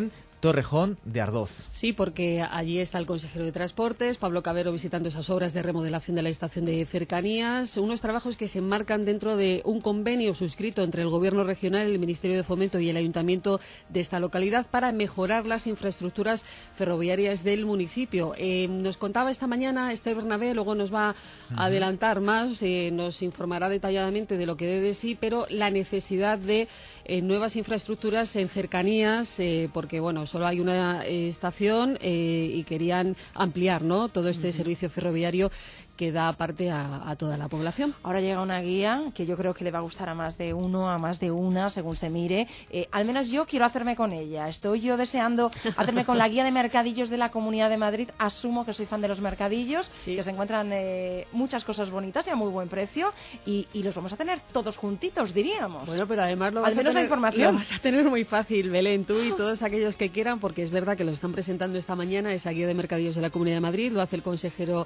C: Torrejón de Ardoz.
I: Sí, porque allí está el consejero de Transportes, Pablo Cabero, visitando esas obras de remodelación de la estación de cercanías, unos trabajos que se enmarcan dentro de un convenio suscrito entre el Gobierno regional, el Ministerio de Fomento y el Ayuntamiento de esta localidad para mejorar las infraestructuras ferroviarias del municipio. Eh, nos contaba esta mañana Esther Bernabé, luego nos va a uh-huh. adelantar más, eh, nos informará detalladamente de lo que dé de sí, pero la necesidad de eh, nuevas infraestructuras en cercanías, eh, porque bueno, solo hay una eh, estación eh, y querían ampliar, ¿no?, todo este uh-huh. servicio ferroviario que da parte a, a toda la población.
B: Ahora llega una guía que yo creo que le va a gustar a más de uno, a más de una, según se mire. Eh, al menos yo quiero hacerme con ella. Estoy yo deseando hacerme con la guía de mercadillos de la Comunidad de Madrid. Asumo que soy fan de los mercadillos, sí. que se encuentran eh, muchas cosas bonitas y a muy buen precio, y, y los vamos a tener todos juntitos, diríamos.
I: Bueno, pero además lo vas,
B: al menos
I: a tener,
B: la información.
I: Lo vas a tener muy fácil, Belén, tú y todos aquellos que quieran, porque es verdad que lo están presentando esta mañana, esa guía de mercadillos de la Comunidad de Madrid, lo hace el consejero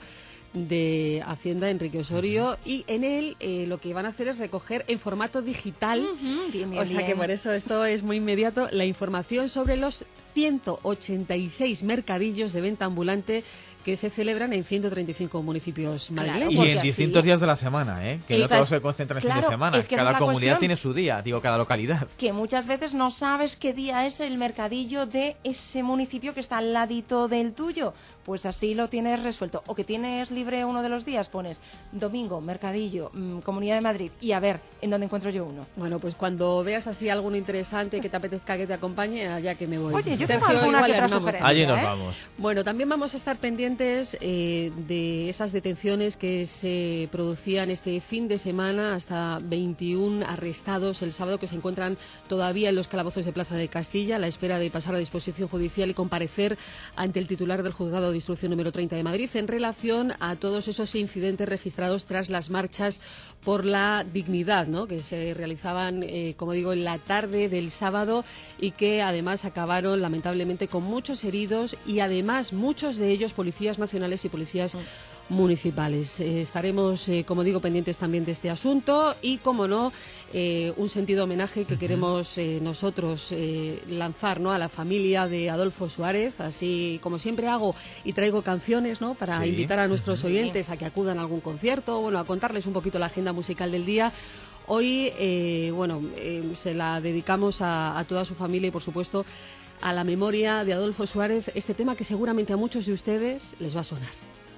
I: de Hacienda, Enrique Osorio, uh-huh. y en él eh, lo que van a hacer es recoger en formato digital, uh-huh. bien, bien, o sea bien. que por eso esto es muy inmediato, la información sobre los ciento ochenta y seis mercadillos de venta ambulante que se celebran en ciento treinta y cinco municipios madrileños.
C: Claro, y en distintos así... días de la semana, ¿eh? Que no todo se concentra en el
B: claro,
C: fin de semana.
B: Es que
C: cada
B: es
C: comunidad
B: cuestión...
C: tiene su día, digo, cada localidad.
B: Que muchas veces no sabes qué día es el mercadillo de ese municipio que está al ladito del tuyo. Pues así lo tienes resuelto. O que tienes libre uno de los días, pones domingo, mercadillo, mmm, Comunidad de Madrid, y a ver, ¿en dónde encuentro yo uno?
I: Bueno, pues cuando veas así alguno interesante que te apetezca que te acompañe, allá que me voy.
B: Oye, yo
I: Sergio,
B: tengo alguna que otra sugerencia.
C: Allí nos
B: ¿eh?
C: vamos.
I: Bueno, también vamos a estar pendientes eh, de esas detenciones que se producían este fin de semana, hasta veintiún arrestados el sábado que se encuentran todavía en los calabozos de Plaza de Castilla, a la espera de pasar a disposición judicial y comparecer ante el titular del juzgado de instrucción número treinta de Madrid en relación a todos esos incidentes registrados tras las marchas por la dignidad, ¿no?, que se realizaban, eh, como digo, en la tarde del sábado y que además acabaron lamentablemente con muchos heridos y además muchos de ellos policías nacionales y policías municipales. Eh, estaremos, eh, como digo, pendientes también de este asunto y, como no, eh, un sentido homenaje que queremos eh, nosotros eh, lanzar, ¿no?, a la familia de Adolfo Suárez, así como siempre hago, y traigo canciones, ¿no?, para sí. invitar a nuestros oyentes a que acudan a algún concierto, bueno, a contarles un poquito la agenda musical del día. Hoy, eh, bueno, eh, se la dedicamos a, a toda su familia y, por supuesto, a la memoria de Adolfo Suárez, este tema que seguramente a muchos de ustedes les va a sonar.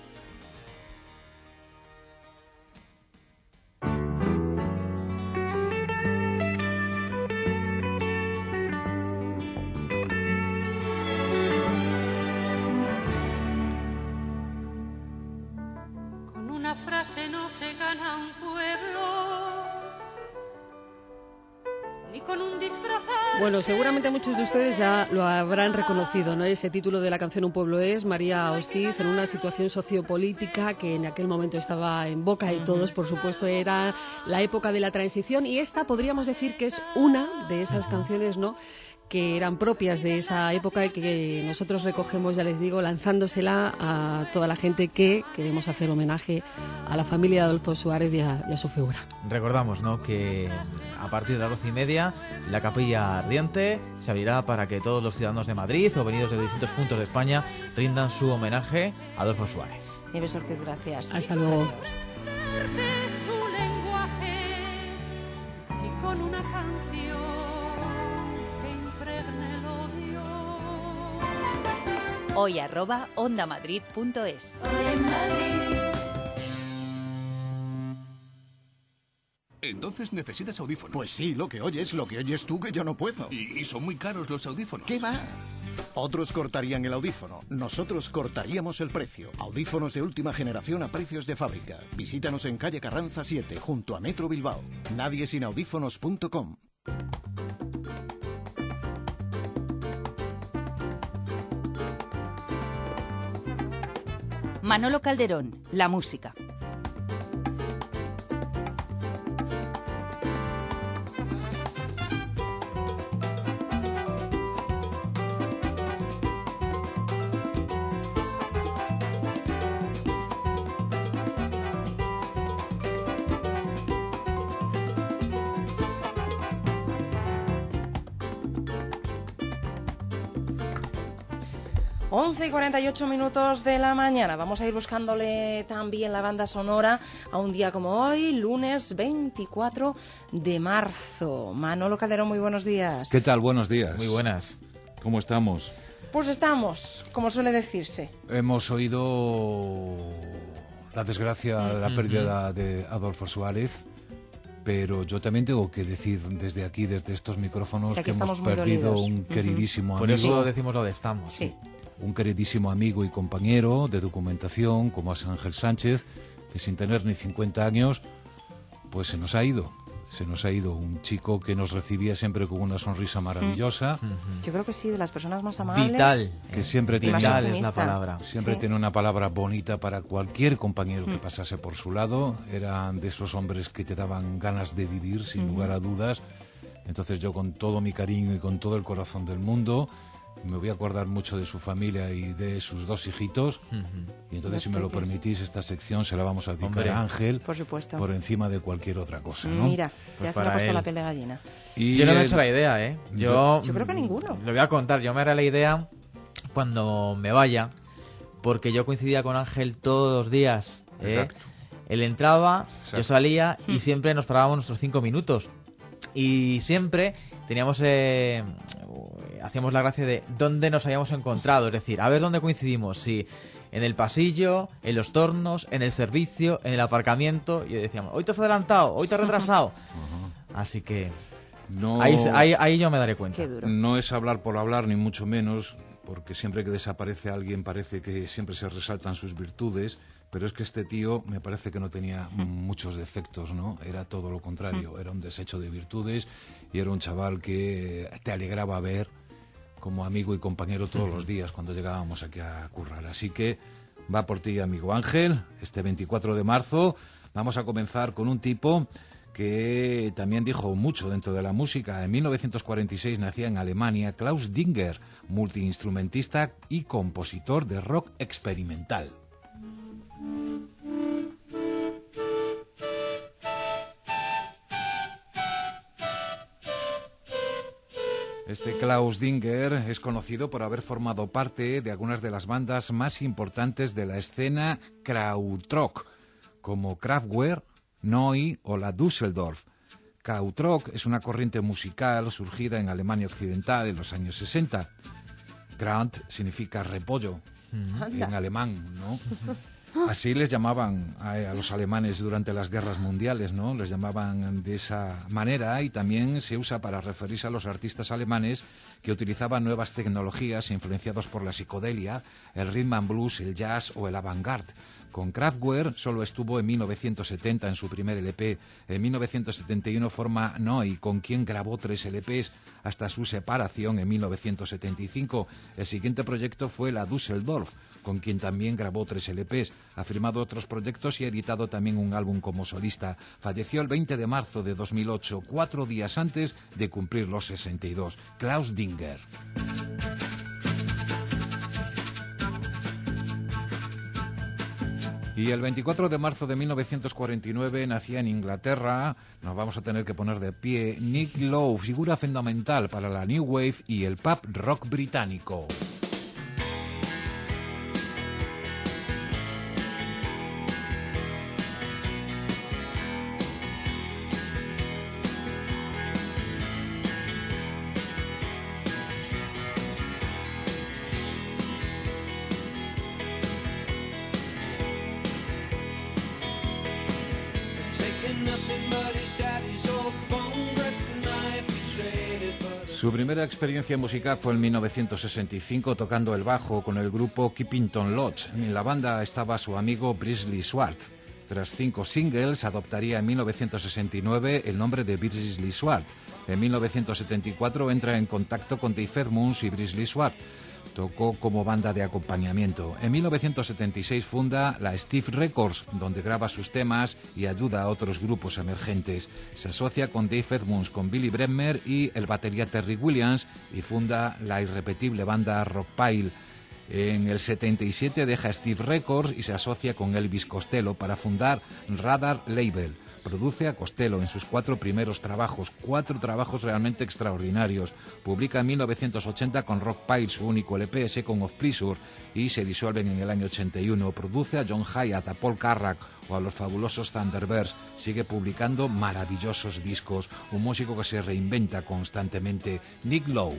M: Con una frase no se gana un pueblo, ni con un disfraz.
I: Bueno, seguramente muchos de ustedes ya lo habrán reconocido, ¿no? Ese título de la canción Un pueblo es, María Hostiz, en una situación sociopolítica que en aquel momento estaba en boca de todos, por supuesto, era la época de la transición, y esta podríamos decir que es una de esas canciones, ¿no?, que eran propias de esa época y que nosotros recogemos, ya les digo, lanzándosela a toda la gente que queremos hacer homenaje a la familia de Adolfo Suárez y a, y a su figura.
C: Recordamos, ¿no?, que a partir de las doce y media la Capilla Ardiente se abrirá para que todos los ciudadanos de Madrid o venidos de distintos puntos de España rindan su homenaje a Adolfo Suárez.
B: Nieves Ortiz, gracias.
I: Hasta luego.
M: Su lenguaje y con una canción que impregne el odio.
A: Hoy arroba ondamadrid punto es.
N: Entonces necesitas audífonos.
O: Pues sí, lo que oyes, lo que oyes tú que yo no puedo.
N: Y, y son muy caros los audífonos.
O: ¿Qué va? Otros cortarían el audífono. Nosotros cortaríamos el precio. Audífonos de última generación a precios de fábrica. Visítanos en calle Carranza siete, junto a Metro Bilbao. nadie sin audífonos punto com.
A: Manolo Calderón, la música.
B: once y cuarenta y ocho minutos de la mañana. Vamos a ir buscándole también la banda sonora a un día como hoy, lunes veinticuatro de marzo. Manolo Calderón, muy buenos días.
P: ¿Qué tal? Buenos días.
C: Muy buenas.
P: ¿Cómo estamos?
B: Pues estamos, como suele decirse.
P: Hemos oído la desgracia de la pérdida de Adolfo Suárez, pero yo también tengo que decir desde aquí, desde estos micrófonos, que, que hemos perdido dolidos. un queridísimo uh-huh. amigo.
C: Por eso decimos lo de estamos.
B: Sí.
P: Un queridísimo amigo y compañero de documentación, como es Ángel Sánchez, que sin tener ni cincuenta años, pues se nos ha ido. Se nos ha ido un chico que nos recibía siempre con una sonrisa maravillosa.
B: Mm. Yo creo que sí, de las personas más amables.
C: Vital.
P: Que siempre
C: Vital
P: tenía,
C: es la palabra.
P: Siempre sí. tiene una palabra bonita para cualquier compañero mm. que pasase por su lado. Eran de esos hombres que te daban ganas de vivir, sin mm. lugar a dudas. Entonces yo, con todo mi cariño y con todo el corazón del mundo, me voy a acordar mucho de su familia y de sus dos hijitos. Uh-huh. Y entonces, Los si me lo permitís, esta sección se la vamos a dedicar Hombre. a Ángel,
B: por supuesto,
P: por encima de cualquier otra cosa, ¿no?
B: Mira,
C: pues
B: ya se le ha puesto
C: él.
B: la piel de gallina.
C: Y yo no me he hecho la idea, ¿eh? Yo,
B: yo creo que ninguno.
C: Lo voy a contar, yo me haré la idea cuando me vaya, porque yo coincidía con Ángel todos los días. ¿eh?
P: Exacto.
C: Él entraba, Exacto. yo salía y
B: Mm.
C: siempre nos parábamos nuestros cinco minutos. Y siempre teníamos... Eh, hacíamos la gracia de dónde nos habíamos encontrado, es decir, a ver dónde coincidimos, si en el pasillo, en los tornos, en el servicio, en el aparcamiento, y decíamos, hoy te has adelantado, hoy te has retrasado. Uh-huh. Así que
P: no,
C: ahí, ahí, ahí yo me daré cuenta.
P: No es hablar por hablar, ni mucho menos, porque siempre que desaparece alguien parece que siempre se resaltan sus virtudes, pero es que este tío me parece que no tenía mm. muchos defectos, ¿no? Era todo lo contrario, mm. era un desecho de virtudes y era un chaval que te alegraba ver como amigo y compañero todos los días cuando llegábamos aquí a currar. Así que va por ti, amigo Ángel, este veinticuatro de marzo. Vamos a comenzar con un tipo que también dijo mucho dentro de la música. En mil novecientos cuarenta y seis nacía en Alemania Klaus Dinger, multiinstrumentista y compositor de rock experimental. Este Klaus Dinger es conocido por haber formado parte de algunas de las bandas más importantes de la escena Krautrock, como Kraftwerk, Neu! O la Düsseldorf. Krautrock es una corriente musical surgida en Alemania Occidental en los años sesenta. Kraut significa repollo mm. en alemán, ¿no? Así les llamaban a, a los alemanes durante las guerras mundiales, ¿no? Les llamaban de esa manera, y también se usa para referirse a los artistas alemanes que utilizaban nuevas tecnologías influenciados por la psicodelia, el rhythm and blues, el jazz o el avant-garde. Con Kraftwerk solo estuvo en mil novecientos setenta en su primer L P. En mil novecientos setenta y uno forma Neu!, con quien grabó tres L Ps hasta su separación en mil novecientos setenta y cinco. El siguiente proyecto fue la Düsseldorf, con quien también grabó tres L Ps. Ha firmado otros proyectos y ha editado también un álbum como solista. Falleció el veinte de marzo de dos mil ocho, cuatro días antes de cumplir los sesenta y dos. Klaus Dinger. Y el veinticuatro de marzo de mil novecientos cuarenta y nueve nacía en Inglaterra, nos vamos a tener que poner de pie, Nick Lowe, figura fundamental para la New Wave y el pop rock británico. Su primera experiencia musical fue en mil novecientos sesenta y cinco tocando el bajo con el grupo Kippington Lodge. En la banda estaba su amigo Beasley Swartz. Tras cinco singles, adoptaría en mil novecientos sesenta y nueve el nombre de Beasley Swartz. En mil novecientos setenta y cuatro entra en contacto con Dave Edmunds y Beasley Swartz. Tocó como banda de acompañamiento. En mil novecientos setenta y seis funda la Steve Records, donde graba sus temas y ayuda a otros grupos emergentes. Se asocia con Dave Edmunds, con Billy Bremner y el batería Terry Williams, y funda la irrepetible banda Rockpile. En el setenta y siete deja Steve Records y se asocia con Elvis Costello para fundar Radar Label. produce a Costello en sus cuatro primeros trabajos, cuatro trabajos realmente extraordinarios. Publica en mil novecientos ochenta con Rockpile su único L P, Second of Pleasure, y se disuelven en el año ochenta y uno. Produce a John Hiatt, a Paul Carrack o a los fabulosos Thunderbirds. Sigue publicando maravillosos discos, un músico que se reinventa constantemente. Nick Lowe.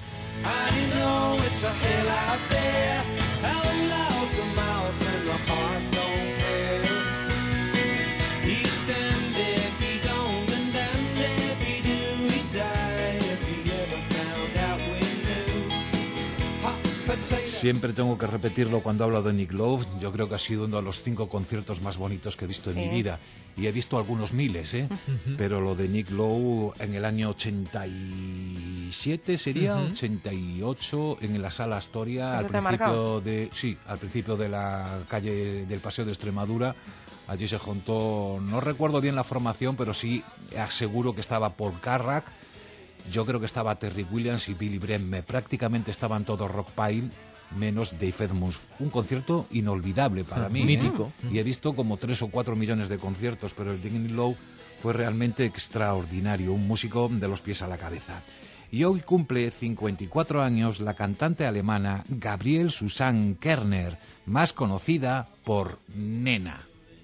P: Siempre tengo que repetirlo cuando hablo de Nick Lowe. Yo creo que ha sido uno de los cinco conciertos más bonitos que he visto en sí. mi vida. Y he visto algunos miles, ¿eh? Uh-huh. Pero lo de Nick Lowe en el año ochenta y siete sería, uh-huh. ochenta y ocho, en la Sala Astoria, al principio de, sí, al principio de la calle del Paseo de Extremadura. Allí se juntó, no recuerdo bien la formación, pero sí aseguro que estaba Paul Carrack. Yo creo que estaba Terry Williams y Billy Bremner. Prácticamente estaban todos Rockpile, menos Dave Edmunds. Un concierto inolvidable para mí.
C: Mítico.
P: ¿eh? Y he visto como tres o cuatro millones de conciertos, pero el de Nick Lowe fue realmente extraordinario. Un músico de los pies a la cabeza. Y hoy cumple cincuenta y cuatro años la cantante alemana Gabriele Susanne Kerner, más conocida por Nena.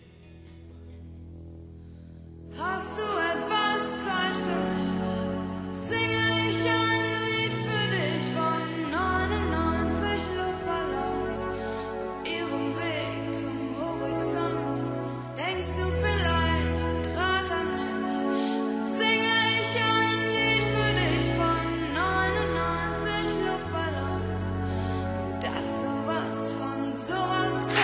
Q: Hast du etwas Zeit für mich? Singe ich ein Lied für dich von neunundneunzig Luftballons auf ihrem Weg zum Horizont. Denkst du vielleicht grad an mich? Singe ich ein Lied für dich von neunundneunzig Luftballons und dass sowas von sowas kommt.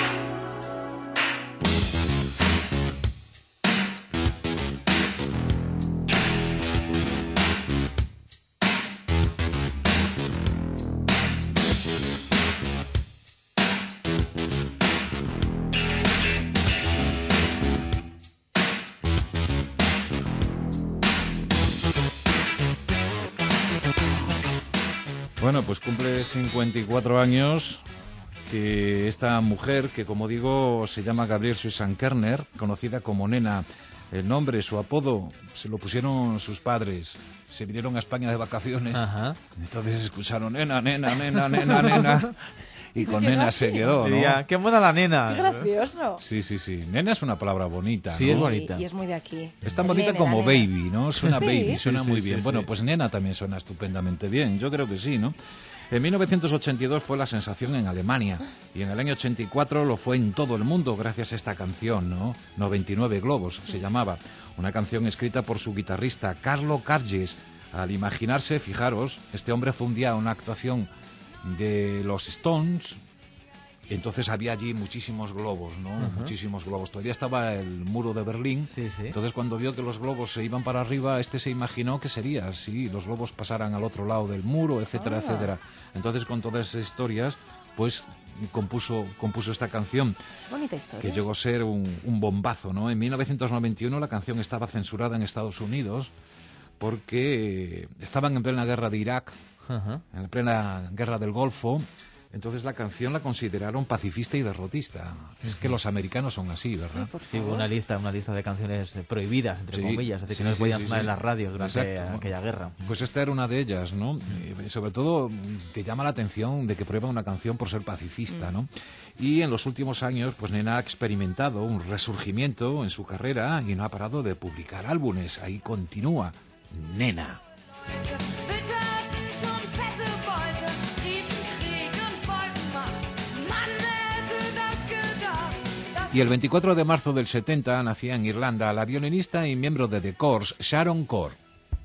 P: Bueno, pues cumple cincuenta y cuatro años que esta mujer, que como digo se llama Gabriele Susanne Kerner, conocida como Nena. El nombre, su apodo, se lo pusieron sus padres. Se vinieron a España de vacaciones. Ajá. Entonces escucharon nena, nena, nena, nena, nena. Y con nena así, se quedó, ¿no?
C: Diría, ¡qué buena la nena!
B: ¡Qué gracioso!
P: Sí, sí, sí. Nena es una palabra bonita,
C: sí,
P: ¿no?
C: es bonita.
B: Y es muy de aquí.
P: Es tan bonita nene, como baby, ¿no? Suena sí. baby, suena
C: sí,
P: muy
C: sí,
P: bien.
C: Sí,
P: bueno,
C: sí.
P: pues nena también suena estupendamente bien. Yo creo que sí, ¿no? En mil novecientos ochenta y dos fue la sensación en Alemania y en el año ochenta y cuatro lo fue en todo el mundo gracias a esta canción, ¿no? noventa y nueve globos se llamaba. Una canción escrita por su guitarrista Carlo Carges. Al imaginarse, fijaros, este hombre fue un día a una actuación de los Stones. Entonces había allí muchísimos globos, ¿no? Uh-huh. Muchísimos globos. Todavía estaba el muro de Berlín.
C: Sí, sí.
P: Entonces cuando vio que los globos se iban para arriba, este se imaginó que sería si los globos pasaran al otro lado del muro, etcétera, ah. etcétera. Entonces con todas esas historias, pues compuso, compuso esta canción.
B: Bonita historia.
P: Que llegó a ser un, un bombazo, ¿no? En mil novecientos noventa y uno la canción estaba censurada en Estados Unidos porque estaban en plena guerra de Irak, uh-huh. en plena guerra del Golfo. Entonces la canción la consideraron pacifista y derrotista. Es que los americanos son así, ¿verdad?
C: Sí, hubo una lista, una lista de canciones prohibidas, entre sí, comillas, es decir, sí, que no sí, podían sí, sonar sí. en las radios durante Exacto. aquella guerra.
P: Pues esta era una de ellas, ¿no? Y sobre todo te llama la atención de que prueba una canción por ser pacifista, ¿no? Y en los últimos años, pues Nena ha experimentado un resurgimiento en su carrera y no ha parado de publicar álbumes. Ahí continúa, Nena. Y el veinticuatro de marzo del setenta nacía en Irlanda la violinista y miembro de The Corrs, Sharon Corr.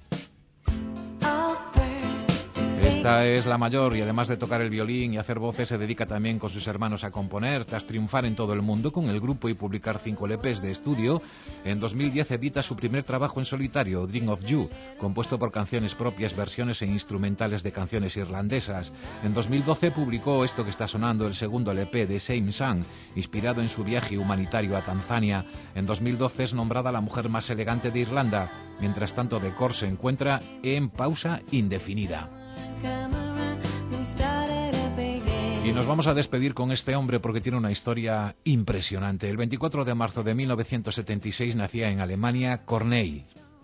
P: Esta es la mayor y además de tocar el violín y hacer voces se dedica también con sus hermanos a componer. Tras triunfar en todo el mundo con el grupo y publicar cinco L Pes de estudio, en dos mil diez edita su primer trabajo en solitario, Dream of You, compuesto por canciones propias, versiones e instrumentales de canciones irlandesas. En dos mil doce publicó esto que está sonando, el segundo L P de Same Song, inspirado en su viaje humanitario a Tanzania. En dos mil doce es nombrada la mujer más elegante de Irlanda. Mientras tanto, The Corrs se encuentra en pausa indefinida. Y nos vamos a despedir con este hombre porque tiene una historia impresionante. El veinticuatro de marzo de mil novecientos setenta y seis nacía en Alemania Corneille.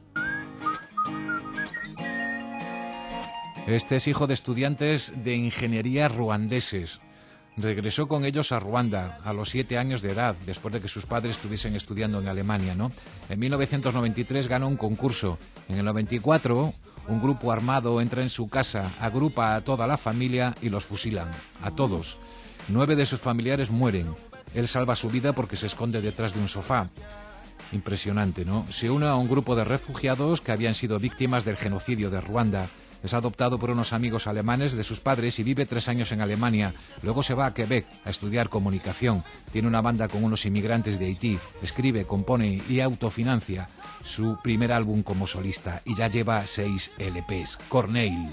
P: Este es hijo de estudiantes de ingeniería ruandeses. Regresó con ellos a Ruanda a los siete años de edad, después de que sus padres estuviesen estudiando en Alemania, ¿no? En mil novecientos noventa y tres ganó un concurso. En el noventa y cuatro, un grupo armado entra en su casa, agrupa a toda la familia y los fusilan. A todos. Nueve de sus familiares mueren. Él salva su vida porque se esconde detrás de un sofá. Impresionante, ¿no? Se une a un grupo de refugiados que habían sido víctimas del genocidio de Ruanda. Es adoptado por unos amigos alemanes de sus padres y vive tres años en Alemania. Luego se va a Quebec a estudiar comunicación. Tiene una banda con unos inmigrantes de Haití. Escribe, compone y autofinancia su primer álbum como solista. Y ya lleva seis L Pes. Corneille.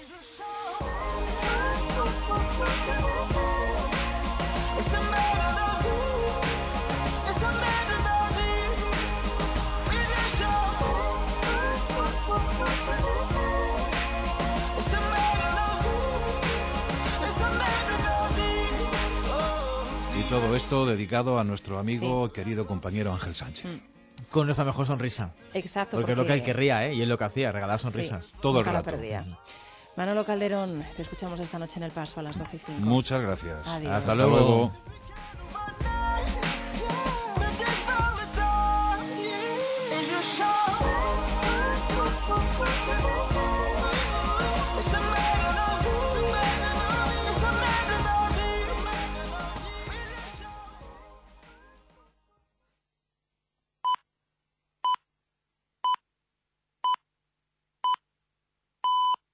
P: Todo esto dedicado a nuestro amigo, sí, querido compañero Ángel Sánchez.
C: Con nuestra mejor sonrisa.
B: Exacto.
C: Porque, porque es lo que él querría, ¿eh? Y es lo que hacía, regalar sonrisas.
B: Sí,
P: todo el
B: nunca
P: rato.
B: La perdía. Manolo Calderón, te escuchamos esta noche en El Paso a las doce y cinco.
P: Muchas gracias.
B: Adiós.
C: Hasta,
P: Hasta
C: luego.
P: luego.